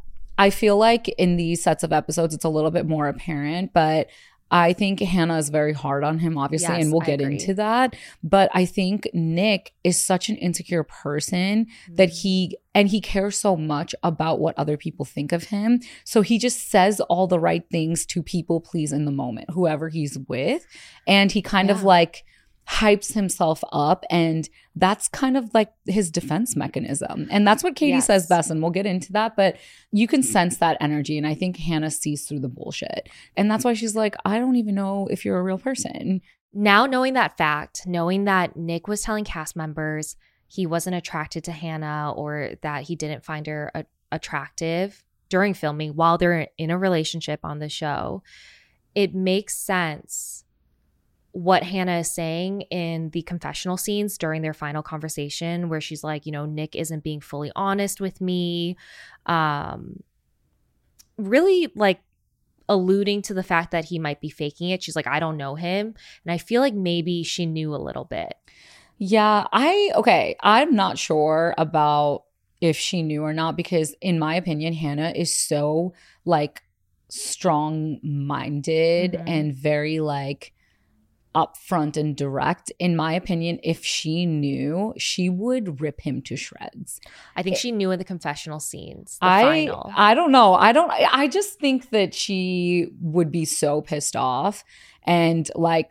I feel like in these sets of episodes, it's a little bit more apparent, but I think Hannah is very hard on him, obviously, and we'll get into that. But I think Nick is such an insecure person that he cares so much about what other people think of him. So he just says all the right things to people please in the moment, whoever he's with. And he kind of like hypes himself up, and that's kind of like his defense mechanism. And that's what Katie says best, and we'll get into that, but you can sense that energy, and I think Hannah sees through the bullshit. And that's why she's like, I don't even know if you're a real person. Now knowing that fact, knowing that Nick was telling cast members he wasn't attracted to Hannah or that he didn't find her attractive during filming while they're in a relationship on the show, it makes sense what Hannah is saying in the confessional scenes during their final conversation, where she's like, you know, Nick isn't being fully honest with me. Really like alluding to the fact that he might be faking it. She's like, I don't know him. And I feel like maybe she knew a little bit. Yeah, I'm not sure about if she knew or not, because in my opinion, Hannah is so like strong-minded and very like upfront and direct. In my opinion, if she knew, she would rip him to shreds. I think she knew in the confessional scenes. Final. I don't know. I just think that she would be so pissed off and like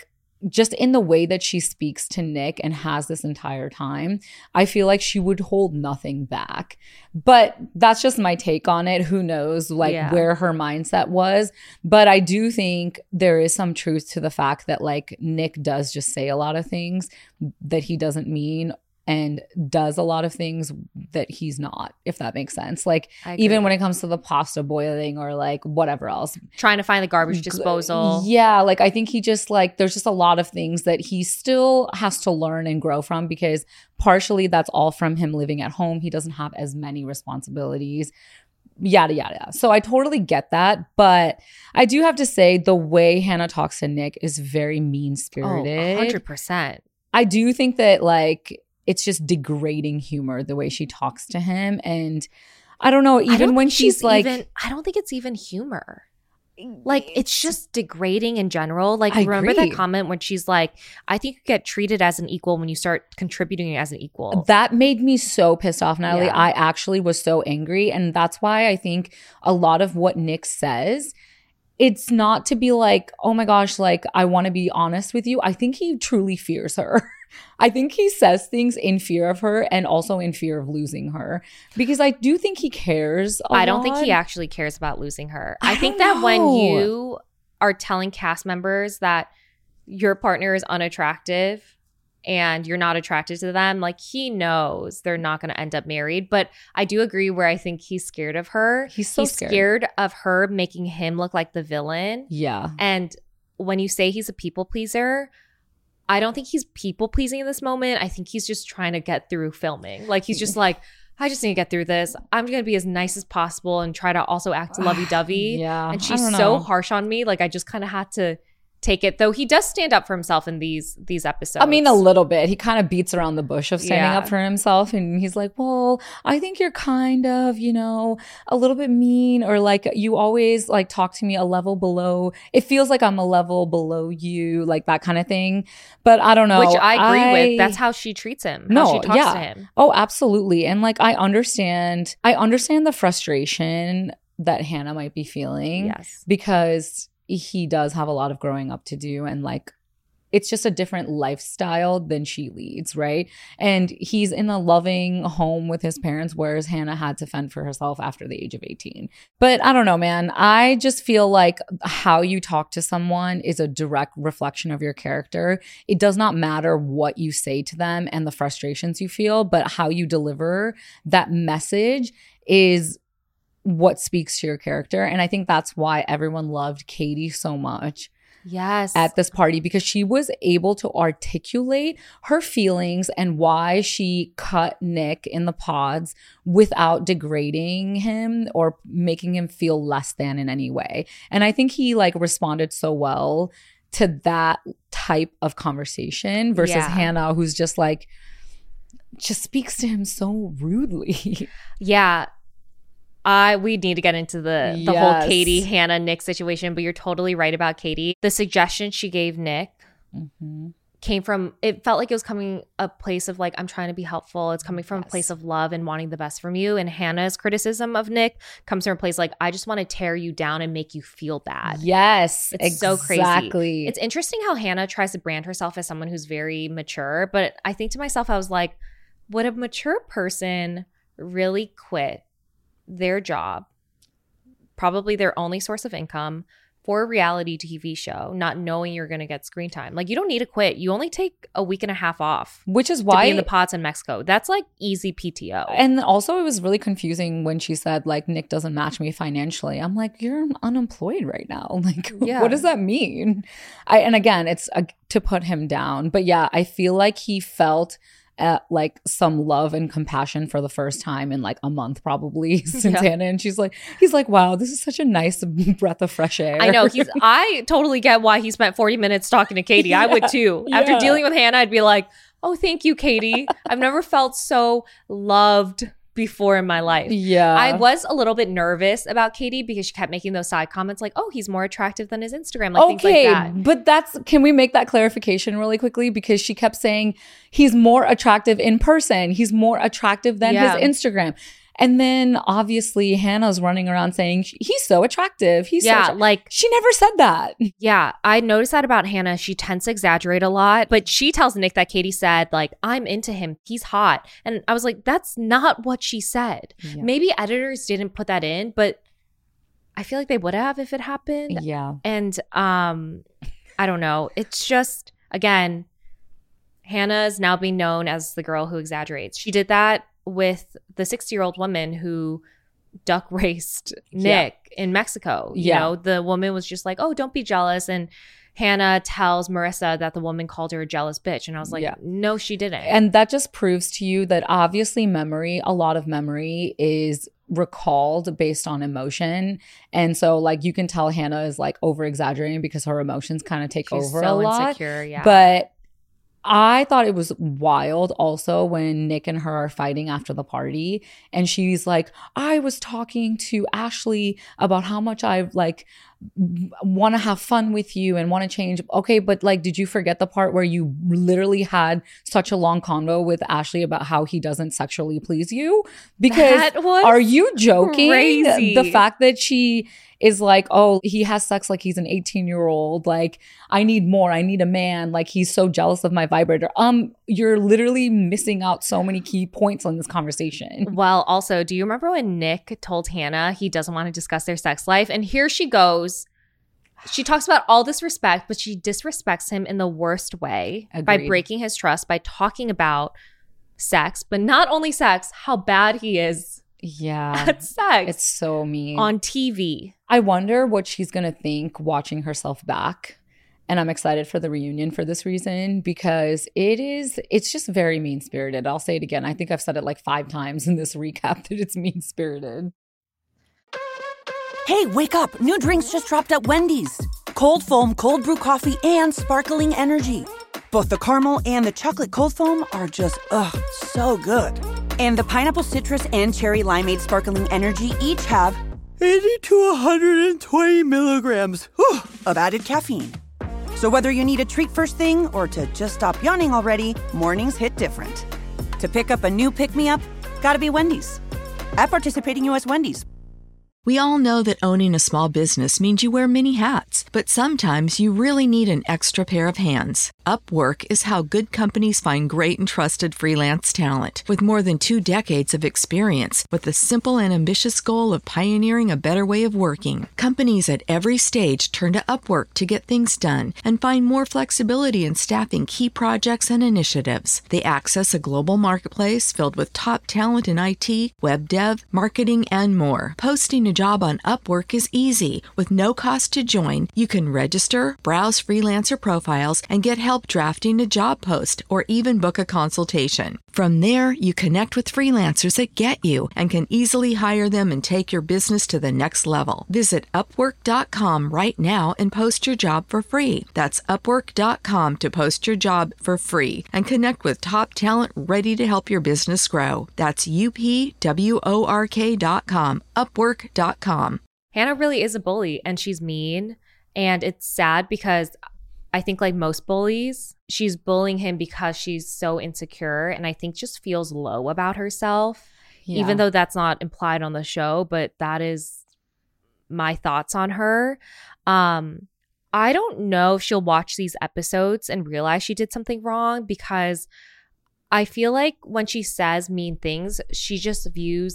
just in the way that she speaks to Nick and has this entire time, I feel like she would hold nothing back. But that's just my take on it. Who knows where her mindset was. But I do think there is some truth to the fact that like Nick does just say a lot of things that he doesn't mean and does a lot of things that he's not, if that makes sense. Like even when it comes to the pasta boiling or like whatever else. Trying to find the garbage disposal. Yeah, like I think he just like there's just a lot of things that he still has to learn and grow from because partially that's all from him living at home. He doesn't have as many responsibilities. Yada, yada. So I totally get that. But I do have to say the way Hannah talks to Nick is very mean-spirited. 100%. I do think that like it's just degrading humor the way she talks to him. And I don't know, even when she's like... I don't think it's even humor. Like, it's just degrading in general. Like, I remember agree. that comment when she's like, I think you get treated as an equal when you start contributing as an equal. That made me so pissed off, Natalie. Yeah. I actually was so angry. And that's why I think a lot of what Nick says, it's not to be like, oh my gosh, like, I want to be honest with you. I think he truly fears her. I think he says things in fear of her and also in fear of losing her because I do think he cares a lot. I don't think he actually cares about losing her. I think that when you are telling cast members that your partner is unattractive and you're not attracted to them, like he knows they're not going to end up married. But I do agree where I think he's scared of her. He's so scared of her making him look like the villain. Yeah. And when you say he's a people pleaser, I don't think he's people pleasing in this moment. I think he's just trying to get through filming. Like he's just like, I just need to get through this. I'm going to be as nice as possible and try to also act lovey-dovey. Yeah. And she's so harsh on me. Like I just kind of had to take it. Though he does stand up for himself in these episodes. I mean, a little bit. He kind of beats around the bush of standing Yeah. up for himself. And he's like, well, I think you're kind of, you know, a little bit mean or like you always like talk to me a level below. It feels like I'm a level below you, like that kind of thing. But I don't know. Which I agree with. That's how she treats him. How she talks to him. Oh, absolutely. And like I understand the frustration that Hannah might be feeling. Yes. Because he does have a lot of growing up to do and like it's just a different lifestyle than she leads, right? And he's in a loving home with his parents, whereas Hannah had to fend for herself after the age of 18. But I don't know, man. I just feel like how you talk to someone is a direct reflection of your character. It does not matter what you say to them and the frustrations you feel, but how you deliver that message is what speaks to your character. And I think that's why everyone loved Katie so much. Yes. At this party because she was able to articulate her feelings and why she cut Nick in the pods without degrading him or making him feel less than in any way. And I think he like responded so well to that type of conversation versus Hannah, who's just like, just speaks to him so rudely. Yeah. We need to get into the whole Katie, Hannah, Nick situation, but you're totally right about Katie. The suggestion she gave Nick came from, it felt like it was coming a place of like, I'm trying to be helpful. It's coming from a place of love and wanting the best from you. And Hannah's criticism of Nick comes from a place like, I just want to tear you down and make you feel bad. Yes, it's so crazy. It's interesting how Hannah tries to brand herself as someone who's very mature, but I think to myself, I was like, would a mature person really quit their job, probably their only source of income, for a reality TV show, not knowing you're going to get screen time? Like, you don't need to quit. You only take a week and a half off. Which is why to be in the pods in Mexico. That's like easy PTO. And also it was really confusing when she said like, Nick doesn't match me financially. I'm like, you're unemployed right now. Like, what does that mean? And again, it's to put him down. But yeah, I feel like he felt like some love and compassion for the first time in like a month probably since Hannah. And he's like, wow, this is such a nice breath of fresh air. I know. I totally get why he spent 40 minutes talking to Katie. I would too. After dealing with Hannah, I'd be like, oh, thank you, Katie. I've never felt so loved before in my life. Yeah. I was a little bit nervous about Katie because she kept making those side comments like, oh, he's more attractive than his Instagram. Like things like that. But can we make that clarification really quickly? Because she kept saying he's more attractive in person. He's more attractive than his Instagram. And then obviously Hannah's running around saying he's so attractive. He's she never said that. Yeah, I noticed that about Hannah. She tends to exaggerate a lot, but she tells Nick that Katie said, like, I'm into him. He's hot. And I was like, that's not what she said. Yeah. Maybe editors didn't put that in, but I feel like they would have if it happened. Yeah. And I don't know. It's just, again, Hannah is now being known as the girl who exaggerates. She did that with the 60-year-old woman who duck raced Nick in Mexico. You know, the woman was just like, oh, don't be jealous. And Hannah tells Marissa that the woman called her a jealous bitch. And I was like, no, she didn't. And that just proves to you that obviously a lot of memory is recalled based on emotion. And so like you can tell Hannah is like over exaggerating because her emotions kind of take over a lot. Insecure, yeah. But I thought it was wild also when Nick and her are fighting after the party and she's like, I was talking to Ashley about how much I like want to have fun with you and want to change. Okay, but like, did you forget the part where you literally had such a long convo with Ashley about how he doesn't sexually please you? Because are you joking? Crazy. The fact that she is like, oh, he has sex like he's an 18-year-old. Like, I need more. I need a man. Like, he's so jealous of my vibrator. You're literally missing out so many key points on this conversation. Well, also, do you remember when Nick told Hannah he doesn't want to discuss their sex life? And here she goes. She talks about all this respect, but she disrespects him in the worst way. Agreed. By breaking his trust, by talking about sex, but not only sex, how bad he is. Yeah. At sex. It's so mean. On TV. I wonder what she's going to think watching herself back. And I'm excited for the reunion for this reason because it's just very mean-spirited. I'll say it again. I think I've said it like 5 times in this recap that it's mean-spirited. Hey, wake up. New drinks just dropped at Wendy's. Cold foam, cold brew coffee, and sparkling energy. Both the caramel and the chocolate cold foam are just, so good. And the pineapple citrus and cherry limeade sparkling energy each have 80 to 120 milligrams of added caffeine. So whether you need a treat first thing or to just stop yawning already, mornings hit different. To pick up a new pick-me-up, gotta be Wendy's. At participating U.S. Wendy's. We all know that owning a small business means you wear many hats, but sometimes you really need an extra pair of hands. Upwork is how good companies find great and trusted freelance talent. With more than 2 decades of experience, with the simple and ambitious goal of pioneering a better way of working, companies at every stage turn to Upwork to get things done and find more flexibility in staffing key projects and initiatives. They access a global marketplace filled with top talent in IT, web dev, marketing, and more. Posting a job on Upwork is easy. With no cost to join, you can register, browse freelancer profiles, and get help drafting a job post or even book a consultation. From there, you connect with freelancers that get you and can easily hire them and take your business to the next level. Visit Upwork.com right now and post your job for free. That's Upwork.com to post your job for free and connect with top talent ready to help your business grow. That's UPWORK.com. Upwork.com. Hannah really is a bully and she's mean. And it's sad because I think like most bullies, she's bullying him because she's so insecure and I think just feels low about herself, even though that's not implied on the show, but that is my thoughts on her. I don't know if she'll watch these episodes and realize she did something wrong because I feel like when she says mean things, she just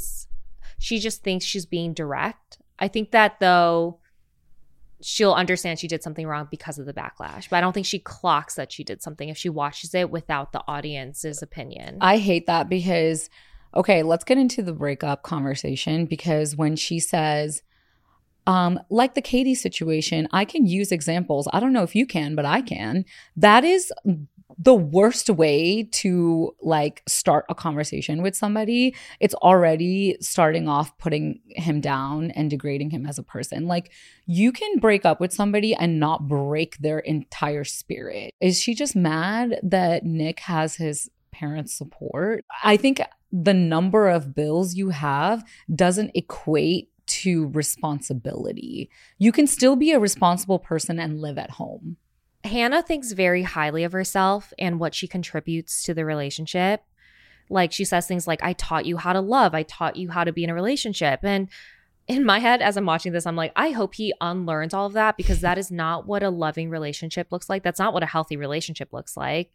thinks she's being direct. I think that though she'll understand she did something wrong because of the backlash, but I don't think she clocks that she did something if she watches it without the audience's opinion. I hate that because, okay, let's get into the breakup conversation because when she says, like the Katie situation, I can use examples. I don't know if you can, but I can. That is the worst way to like start a conversation with somebody. It's already starting off putting him down and degrading him as a person. Like you can break up with somebody and not break their entire spirit. Is she just mad that Nick has his parents' support? I think the number of bills you have doesn't equate to responsibility. You can still be a responsible person and live at home. Hannah thinks very highly of herself and what she contributes to the relationship. Like she says things like, I taught you how to love. I taught you how to be in a relationship. And in my head, as I'm watching this, I'm like, I hope he unlearns all of that, because that is not what a loving relationship looks like. That's not what a healthy relationship looks like.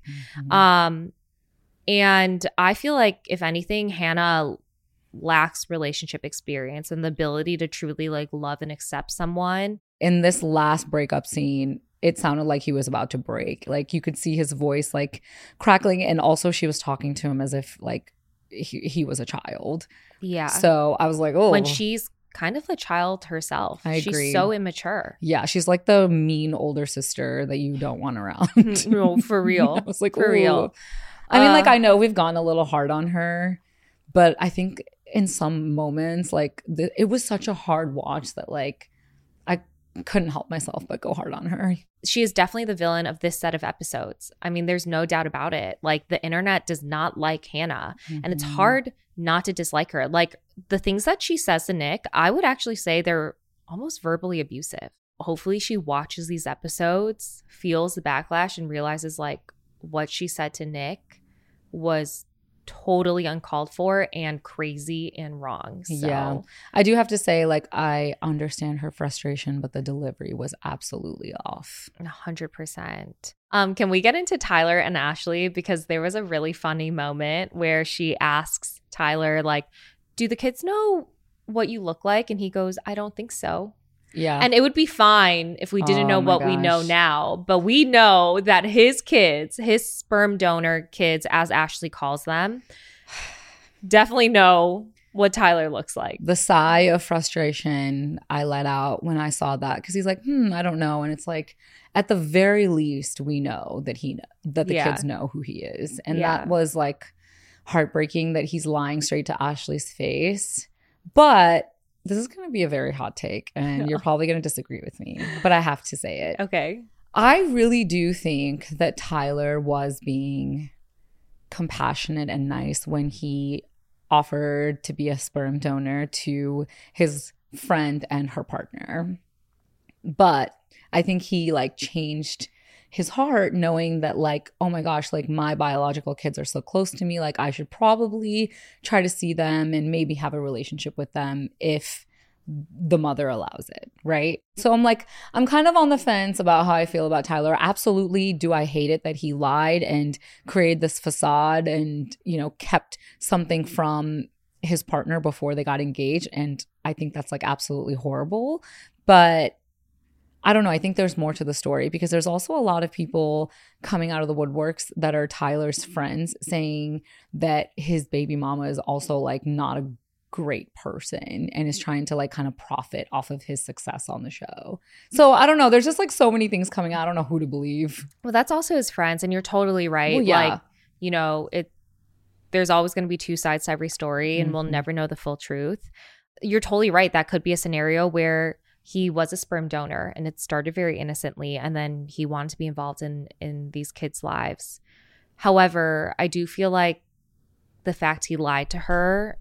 And I feel like, if anything, Hannah lacks relationship experience and the ability to truly like love and accept someone. In this last breakup scene, it sounded like he was about to break. Like you could see his voice like crackling, and also she was talking to him as if like he was a child. Yeah. So I was like, oh. When she's kind of a child herself. I agree. She's so immature. Yeah, she's like the mean older sister that you don't want around. No, for real. I was like, for real. I mean, like, I know we've gone a little hard on her, but I think in some moments, like, it was such a hard watch that, like, I couldn't help myself but go hard on her. She is definitely the villain of this set of episodes. I mean, there's no doubt about it. Like, the internet does not like Hannah, and it's hard not to dislike her. Like, the things that she says to Nick, I would actually say they're almost verbally abusive. Hopefully she watches these episodes, feels the backlash, and realizes, like, what she said to Nick was totally uncalled for and crazy and wrong. So. Yeah. I do have to say, like, I understand her frustration, but the delivery was absolutely off. 100%. Can we get into Tyler and Ashley? Because there was a really funny moment where she asks Tyler, like, do the kids know what you look like? And he goes, I don't think so. Yeah. And it would be fine if we didn't know what we know now. But we know that his kids, his sperm donor kids, as Ashley calls them, definitely know what Tyler looks like. The sigh of frustration I let out when I saw that, because he's like, I don't know. And it's like, at the very least, we know that the kids know who he is. And that was like heartbreaking that he's lying straight to Ashley's face. But this is going to be a very hot take, and you're probably going to disagree with me, but I have to say it. Okay. I really do think that Tyler was being compassionate and nice when he offered to be a sperm donor to his friend and her partner. But I think he like changed his heart, knowing that, like, oh my gosh, like, my biological kids are so close to me. Like, I should probably try to see them and maybe have a relationship with them if the mother allows it, right? So I'm like, I'm kind of on the fence about how I feel about Tyler. Absolutely, do I hate it that he lied and created this facade and, you know, kept something from his partner before they got engaged. And I think that's like absolutely horrible. But I don't know. I think there's more to the story, because there's also a lot of people coming out of the woodworks that are Tyler's friends saying that his baby mama is also like not a great person and is trying to like kind of profit off of his success on the show. So I don't know. There's just like so many things coming out. I don't know who to believe. Well, that's also his friends, and you're totally right. Well, yeah. Like, you know, there's always going to be two sides to every story, and we'll never know the full truth. You're totally right. That could be a scenario where he was a sperm donor and it started very innocently, and then he wanted to be involved in these kids' lives. However, I do feel like the fact he lied to her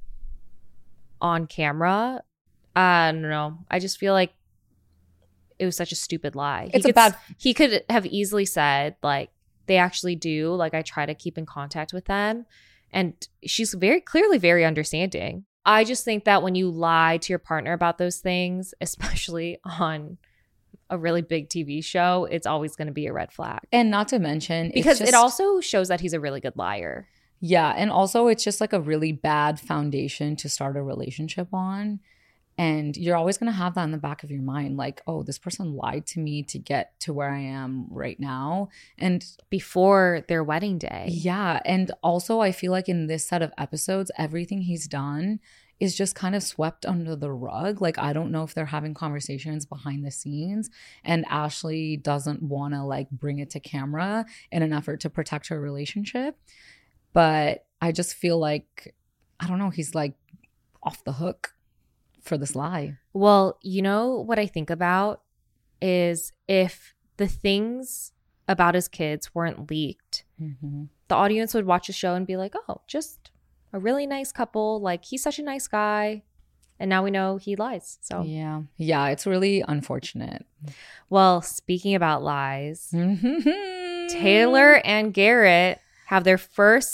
on camera, I don't know. I just feel like it was such a stupid lie. He could have easily said, like, they actually do. Like, I try to keep in contact with them. And she's very clearly very understanding. I just think that when you lie to your partner about those things, especially on a really big TV show, it's always going to be a red flag. And not to mention, because it also shows that he's a really good liar. Yeah. And also, it's just like a really bad foundation to start a relationship on. And you're always going to have that in the back of your mind. Like, oh, this person lied to me to get to where I am right now. And before their wedding day. Yeah. And also, I feel like in this set of episodes, everything he's done is just kind of swept under the rug. Like, I don't know if they're having conversations behind the scenes, and Ashley doesn't want to like bring it to camera in an effort to protect her relationship. But I just feel like, I don't know, he's like off the hook for this lie. Well, you know what I think about is if the things about his kids weren't leaked, the audience would watch the show and be like, oh, just a really nice couple. Like, he's such a nice guy. And now we know he lies. So yeah, it's really unfortunate. Well, speaking about lies, Taylor and Garrett have their first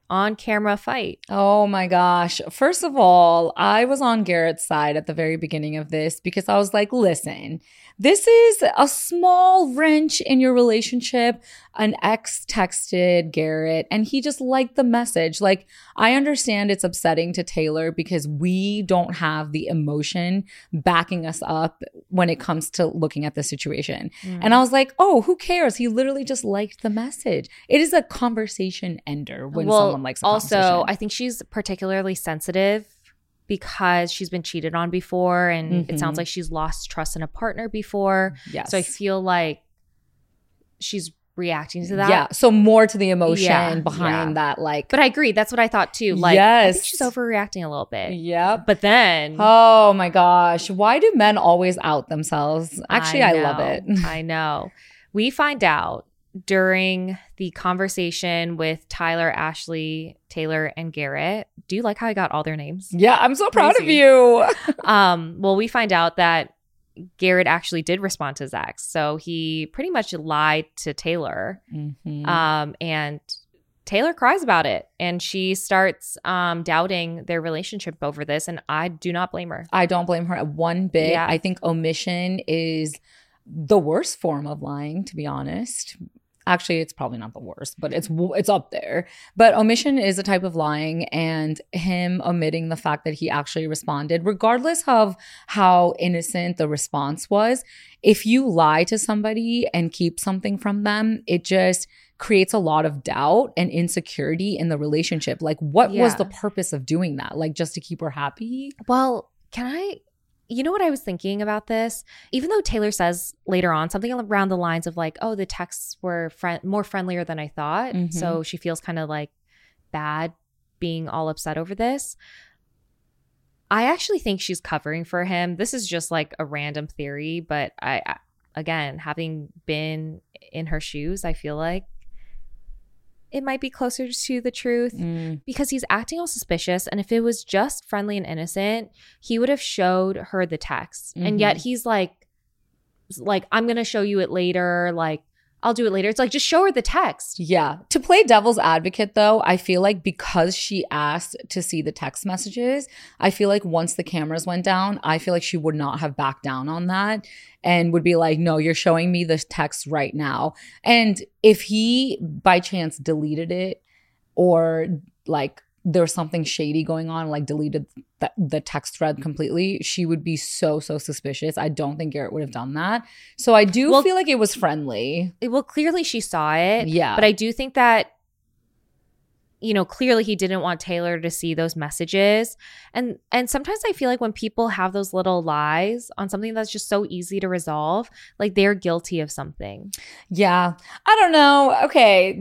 on camera fight? Oh my gosh. First of all, I was on Garrett's side at the very beginning of this because I was like, listen, this is a small wrench in your relationship. An ex texted Garrett and he just liked the message. Like, I understand it's upsetting to Taylor because we don't have the emotion backing us up when it comes to looking at the situation. And I was like, oh, who cares? He literally just liked the message. It is a conversation ender when someone likes a conversation. Also, I think she's particularly sensitive because she's been cheated on before and it sounds like she's lost trust in a partner before. Yes. So I feel like she's reacting to that. Yeah. So more to the emotion behind that. Like, but I agree. That's what I thought too. Like, I think she's overreacting a little bit. Yeah. But then. Oh my gosh. Why do men always out themselves? Actually, I love it. I know. We find out during the conversation with Tyler, Ashley, Taylor, and Garrett. Do you like how I got all their names? Yeah, I'm so proud of you. Well, we find out that Garrett actually did respond to his ex. So he pretty much lied to Taylor. And Taylor cries about it. And she starts doubting their relationship over this. And I do not blame her. I don't blame her one bit. Yeah. I think omission is the worst form of lying, to be honest. Actually, it's probably not the worst, but it's up there. But omission is a type of lying, and him omitting the fact that he actually responded, regardless of how innocent the response was, if you lie to somebody and keep something from them, it just creates a lot of doubt and insecurity in the relationship. Like, what was the purpose of doing that? Like, just to keep her happy? Well, you know what I was thinking about this? Even though Taylor says later on something around the lines of like, oh, the texts were more friendlier than I thought. So she feels kind of like bad being all upset over this. I actually think she's covering for him. This is just like a random theory, but I again, having been in her shoes, I feel like it might be closer to the truth because he's acting all suspicious. And if it was just friendly and innocent, he would have showed her the text. And yet he's like, I'm going to show you it later. Like, I'll do it later. It's like, just show her the text. Yeah. To play devil's advocate, though, I feel like because she asked to see the text messages, I feel like once the cameras went down, I feel like she would not have backed down on that and would be like, no, you're showing me the text right now. And if he by chance deleted it or like there's something shady going on, like deleted the text thread completely, she would be so suspicious. I don't think Garrett would have done that. So I do feel like it was friendly. Well, clearly she saw it. Yeah. But I do think that, clearly he didn't want Taylor to see those messages. And sometimes I feel like when people have those little lies on something that's just so easy to resolve, like they're guilty of something. Yeah. I don't know. Okay.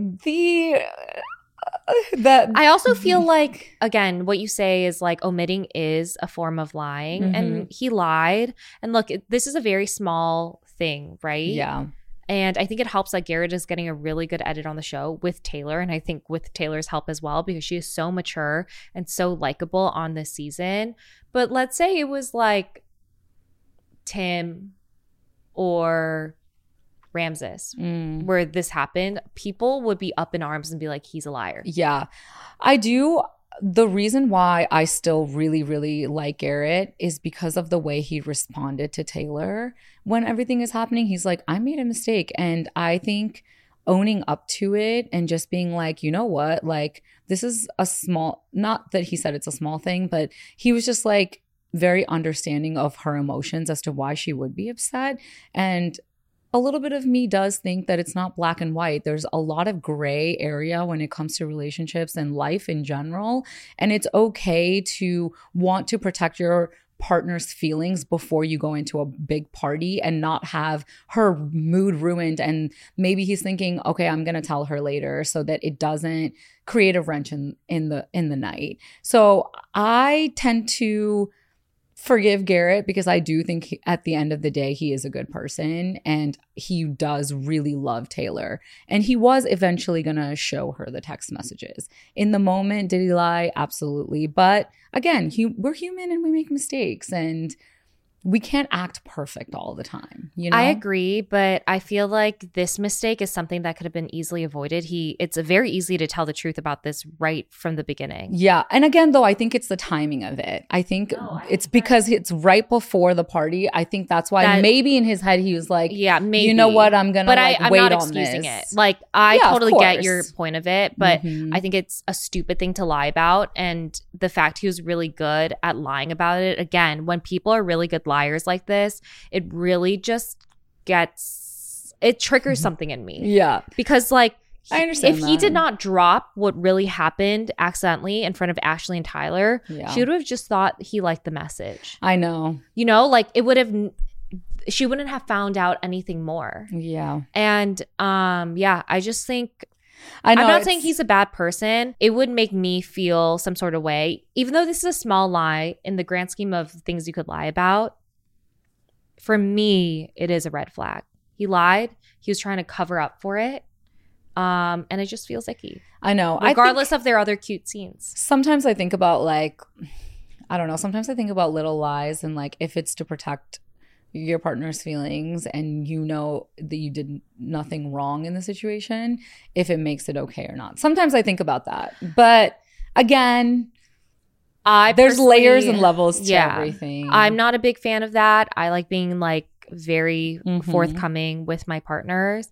I also feel like, again, what you say is like omitting is a form of lying, and he lied. And look, this is a very small thing, right? Yeah. And I think it helps that Garrett is getting a really good edit on the show with Taylor, and I think with Taylor's help as well, because she is so mature and so likable on this season. But let's say it was like Tim or Ramses where this happened, people would be up in arms and be like, he's a liar. Yeah, I do. The reason why I still really, really like Garrett is because of the way he responded to Taylor when everything is happening. He's like, I made a mistake. And I think owning up to it and just being like, you know what, like this is a small, not that he said it's a small thing, but he was just like very understanding of her emotions as to why she would be upset. And a little bit of me does think that it's not black and white. There's a lot of gray area when it comes to relationships and life in general. And it's okay to want to protect your partner's feelings before you go into a big party and not have her mood ruined. And maybe he's thinking, okay, I'm going to tell her later so that it doesn't create a wrench in the night. So I tend to forgive Garrett because I do think at the end of the day, he is a good person and he does really love Taylor. And he was eventually going to show her the text messages. In the moment, did he lie? Absolutely. But again, we're human and we make mistakes. And we can't act perfect all the time, you know? I agree, but I feel like this mistake is something that could have been easily avoided. It's very easy to tell the truth about this right from the beginning. Yeah. And again, though, I think it's the timing of it. I think it's because it's right before the party. I think that's why maybe in his head he was like, yeah, maybe. You know what? I'm going to I'm wait not on excusing this. it. Like, I totally get your point of it, but I think it's a stupid thing to lie about. And the fact he was really good at lying about it, again, when people are really good liars like this, it really just triggers something in me. Yeah. Because like, I understand if he did not drop what really happened accidentally in front of Ashley and Tyler, she would have just thought he liked the message. I know. You know, like she wouldn't have found out anything more. Yeah. And I just think I know, I'm not saying he's a bad person. It would make me feel some sort of way, even though this is a small lie in the grand scheme of things you could lie about. For me, it is a red flag. He lied. He was trying to cover up for it. And it just feels icky. I know. Regardless of their other cute scenes. Sometimes I think about like, I don't know. Sometimes I think about little lies and like if it's to protect your partner's feelings and you know that you did nothing wrong in the situation, if it makes it okay or not. Sometimes I think about that. But again, there's layers and levels to everything. I'm not a big fan of that. I like being like very forthcoming with my partners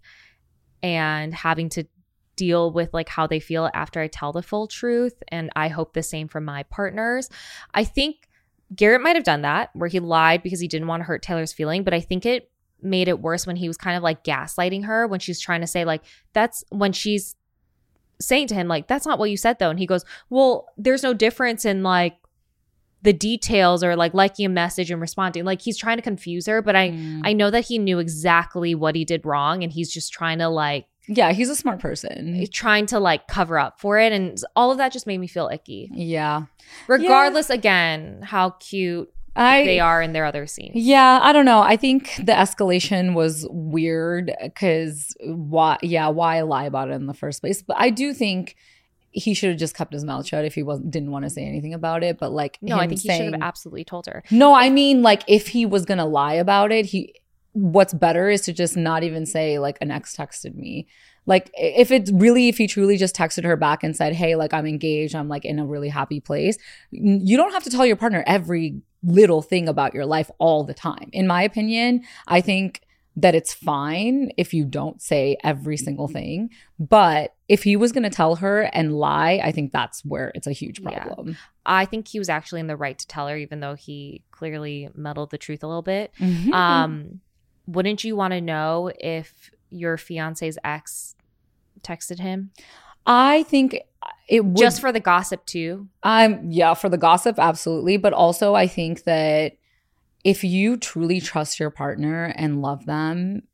and having to deal with like how they feel after I tell the full truth. And I hope the same for my partners. I think Garrett might have done that where he lied because he didn't want to hurt Taylor's feeling, but I think it made it worse when he was kind of like gaslighting her when she's trying to say like, that's when she's saying to him like, that's not what you said though. And he goes, well, there's no difference in like the details or like liking a message and responding. Like he's trying to confuse her, but I know that he knew exactly what he did wrong and he's just trying to like, yeah, he's a smart person. Trying to like cover up for it. And all of that just made me feel icky. Yeah. Regardless, again, how cute they are in their other scenes. Yeah, I don't know. I think the escalation was weird because why lie about it in the first place? But I do think he should have just kept his mouth shut if he didn't want to say anything about it. But like, no, I think he should have absolutely told her. No, I mean, like if he was gonna lie about it, what's better is to just not even say like an ex texted me. Like if he truly just texted her back and said, hey, like I'm engaged, I'm like in a really happy place. You don't have to tell your partner every little thing about your life all the time. In my opinion, I think that it's fine if you don't say every single thing. But if he was going to tell her and lie, I think that's where it's a huge problem. Yeah. I think he was actually in the right to tell her, even though he clearly muddled the truth a little bit. Wouldn't you want to know if your fiance's ex texted him? I think it would. Just for the gossip too? Yeah, for the gossip, absolutely. But also I think that if you truly trust your partner and love them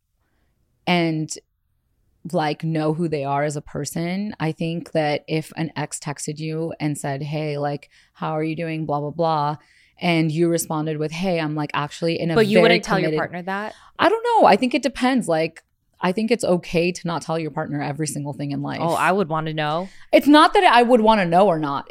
and like know who they are as a person, I think that if an ex texted you and said, hey, like, how are you doing? Blah, blah, blah. And you responded with, hey, I'm like actually in a But you very wouldn't tell committed— your partner that? I don't know. I think it depends. Like, I think it's okay to not tell your partner every single thing in life. Oh, I would want to know. It's not that I would want to know or not.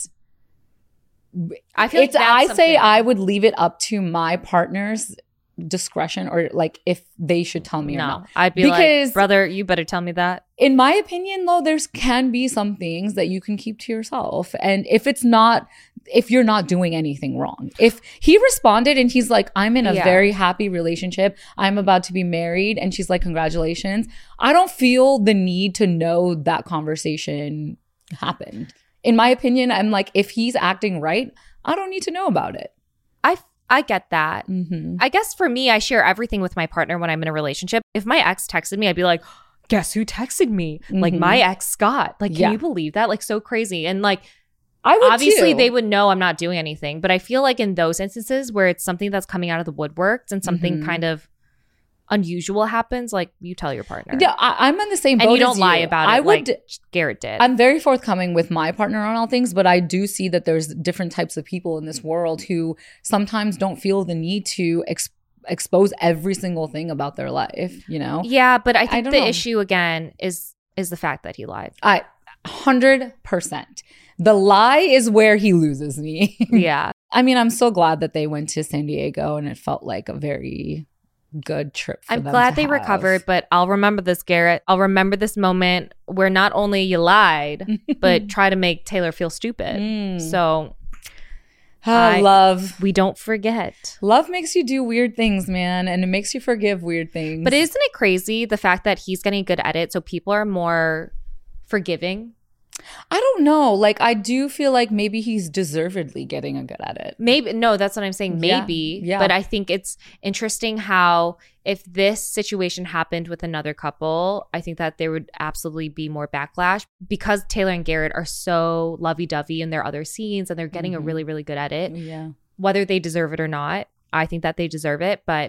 I feel like that's I would leave it up to my partner's discretion or like if they should tell me or not. I'd be like, brother, you better tell me that. In my opinion, though, there can be some things that you can keep to yourself. And if you're not doing anything wrong. If he responded and he's like, I'm in a very happy relationship, I'm about to be married, and she's like, congratulations, I don't feel the need to know that conversation happened. In my opinion, I'm like, if he's acting right, I don't need to know about it. I get that. Mm-hmm. I guess for me, I share everything with my partner when I'm in a relationship. If my ex texted me, I'd be like, guess who texted me? Mm-hmm. Like my ex Scott. Like, can you believe that? Like so crazy. And like, I would obviously too. They would know I'm not doing anything. But I feel like in those instances where it's something that's coming out of the woodworks and something kind of unusual happens, like you tell your partner. Yeah, I'm on the same boat and you don't as lie about it. I would, like Garrett did. I'm very forthcoming with my partner on all things, but I do see that there's different types of people in this world who sometimes don't feel the need to expose every single thing about their life. You know? Yeah, but I think the issue again is the fact that he lied. 100%. The lie is where he loses me. Yeah. I mean, I'm so glad that they went to San Diego and it felt like a very good trip for them. I'm glad to they have. recovered, but I'll remember this, Garrett. I'll remember this moment where not only you lied, but try to make Taylor feel stupid. So love. We don't forget. Love makes you do weird things, man, and it makes you forgive weird things. But isn't it crazy the fact that he's getting a good edit, so people are more forgiving? I don't know. Like, I do feel like maybe he's deservedly getting a good edit. Maybe. No, that's what I'm saying. Maybe. Yeah. But I think it's interesting how if this situation happened with another couple, I think that there would absolutely be more backlash because Taylor and Garrett are so lovey-dovey in their other scenes and they're getting a really, really good edit. Yeah. Whether they deserve it or not, I think that they deserve it. But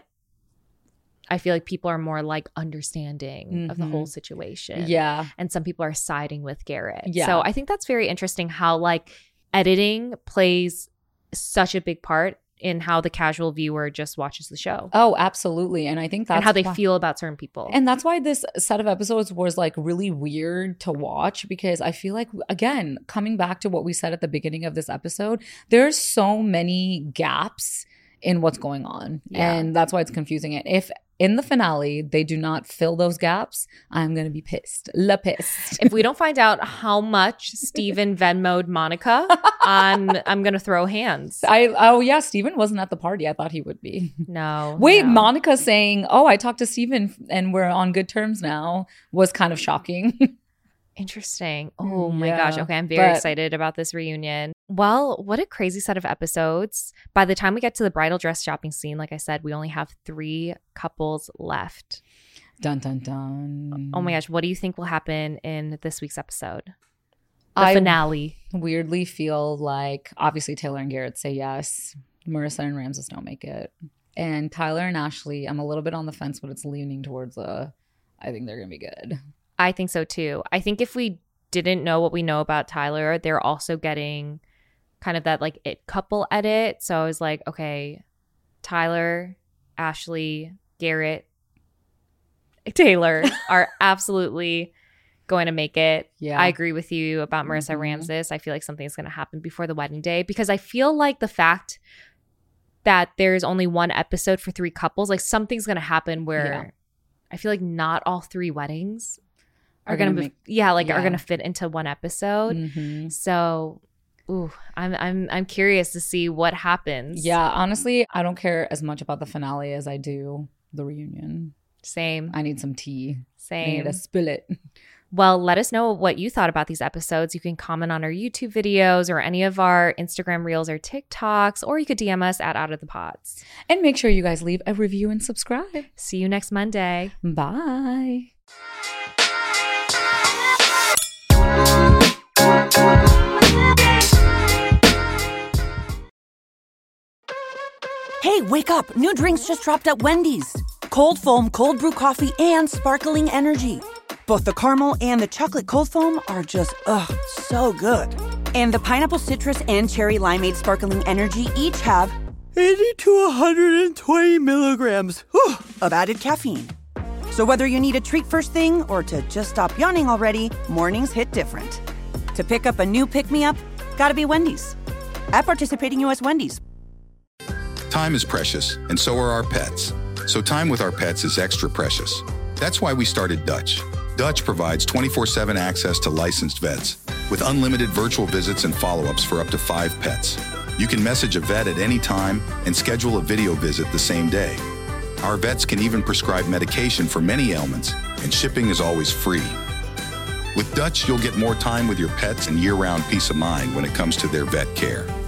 I feel like people are more like understanding of the whole situation. Yeah. And some people are siding with Garrett. Yeah. So I think that's very interesting how like editing plays such a big part in how the casual viewer just watches the show. Oh, absolutely. And I think that's and how they feel about certain people. And that's why this set of episodes was like really weird to watch, because I feel like, again, coming back to what we said at the beginning of this episode, there's so many gaps in what's going on. Yeah. And that's why it's confusing. And if in the finale they do not fill those gaps, I'm going to be pissed. La pissed. If we don't find out how much Steven Venmo'd Monica, I'm going to throw hands. Yeah, Steven wasn't at the party. I thought he would be. No. Wait, no. Monica saying, "Oh, I talked to Steven and we're on good terms now," was kind of shocking. Interesting. Oh my Yeah, gosh. Okay, I'm very excited about this reunion. Well, what a crazy set of episodes. By the time we get to the bridal dress shopping scene, like I said, we only have 3 couples left. Dun, dun, dun. Oh my gosh. What do you think will happen in this week's episode? The finale. Weirdly feel like obviously Taylor and Garrett say yes. Marissa and Ramses don't make it. And Tyler and Ashley, I'm a little bit on the fence, but it's leaning towards I think they're going to be good. I think so too. I think if we didn't know what we know about Tyler, they're also getting kind of that like it couple edit. So I was like, okay, Tyler, Ashley, Garrett, Taylor are absolutely going to make it. Yeah. I agree with you about Marissa Ramses. I feel like something's going to happen before the wedding day, because I feel like the fact that there's only one episode for 3 couples, like something's going to happen where I feel like not all 3 weddings are going to be, are going to fit into one episode. Mm-hmm. So, I'm curious to see what happens. Yeah, honestly, I don't care as much about the finale as I do the reunion. Same. I need some tea. Same. I need to spill it. Well, let us know what you thought about these episodes. You can comment on our YouTube videos or any of our Instagram reels or TikToks, or you could DM us at Out of the Pods. And make sure you guys leave a review and subscribe. See you next Monday. Bye. Hey, wake up. New drinks just dropped at Wendy's. Cold foam, cold brew coffee, and sparkling energy. Both the caramel and the chocolate cold foam are just, so good. And the pineapple citrus and cherry limeade sparkling energy each have 80 to 120 milligrams of added caffeine. So whether you need a treat first thing or to just stop yawning already, mornings hit different. To pick up a new pick-me-up, gotta be Wendy's. At participating U.S. Wendy's. Time is precious, and so are our pets. So time with our pets is extra precious. That's why we started Dutch. Dutch provides 24/7 access to licensed vets with unlimited virtual visits and follow-ups for up to 5 pets. You can message a vet at any time and schedule a video visit the same day. Our vets can even prescribe medication for many ailments, and shipping is always free. With Dutch, you'll get more time with your pets and year-round peace of mind when it comes to their vet care.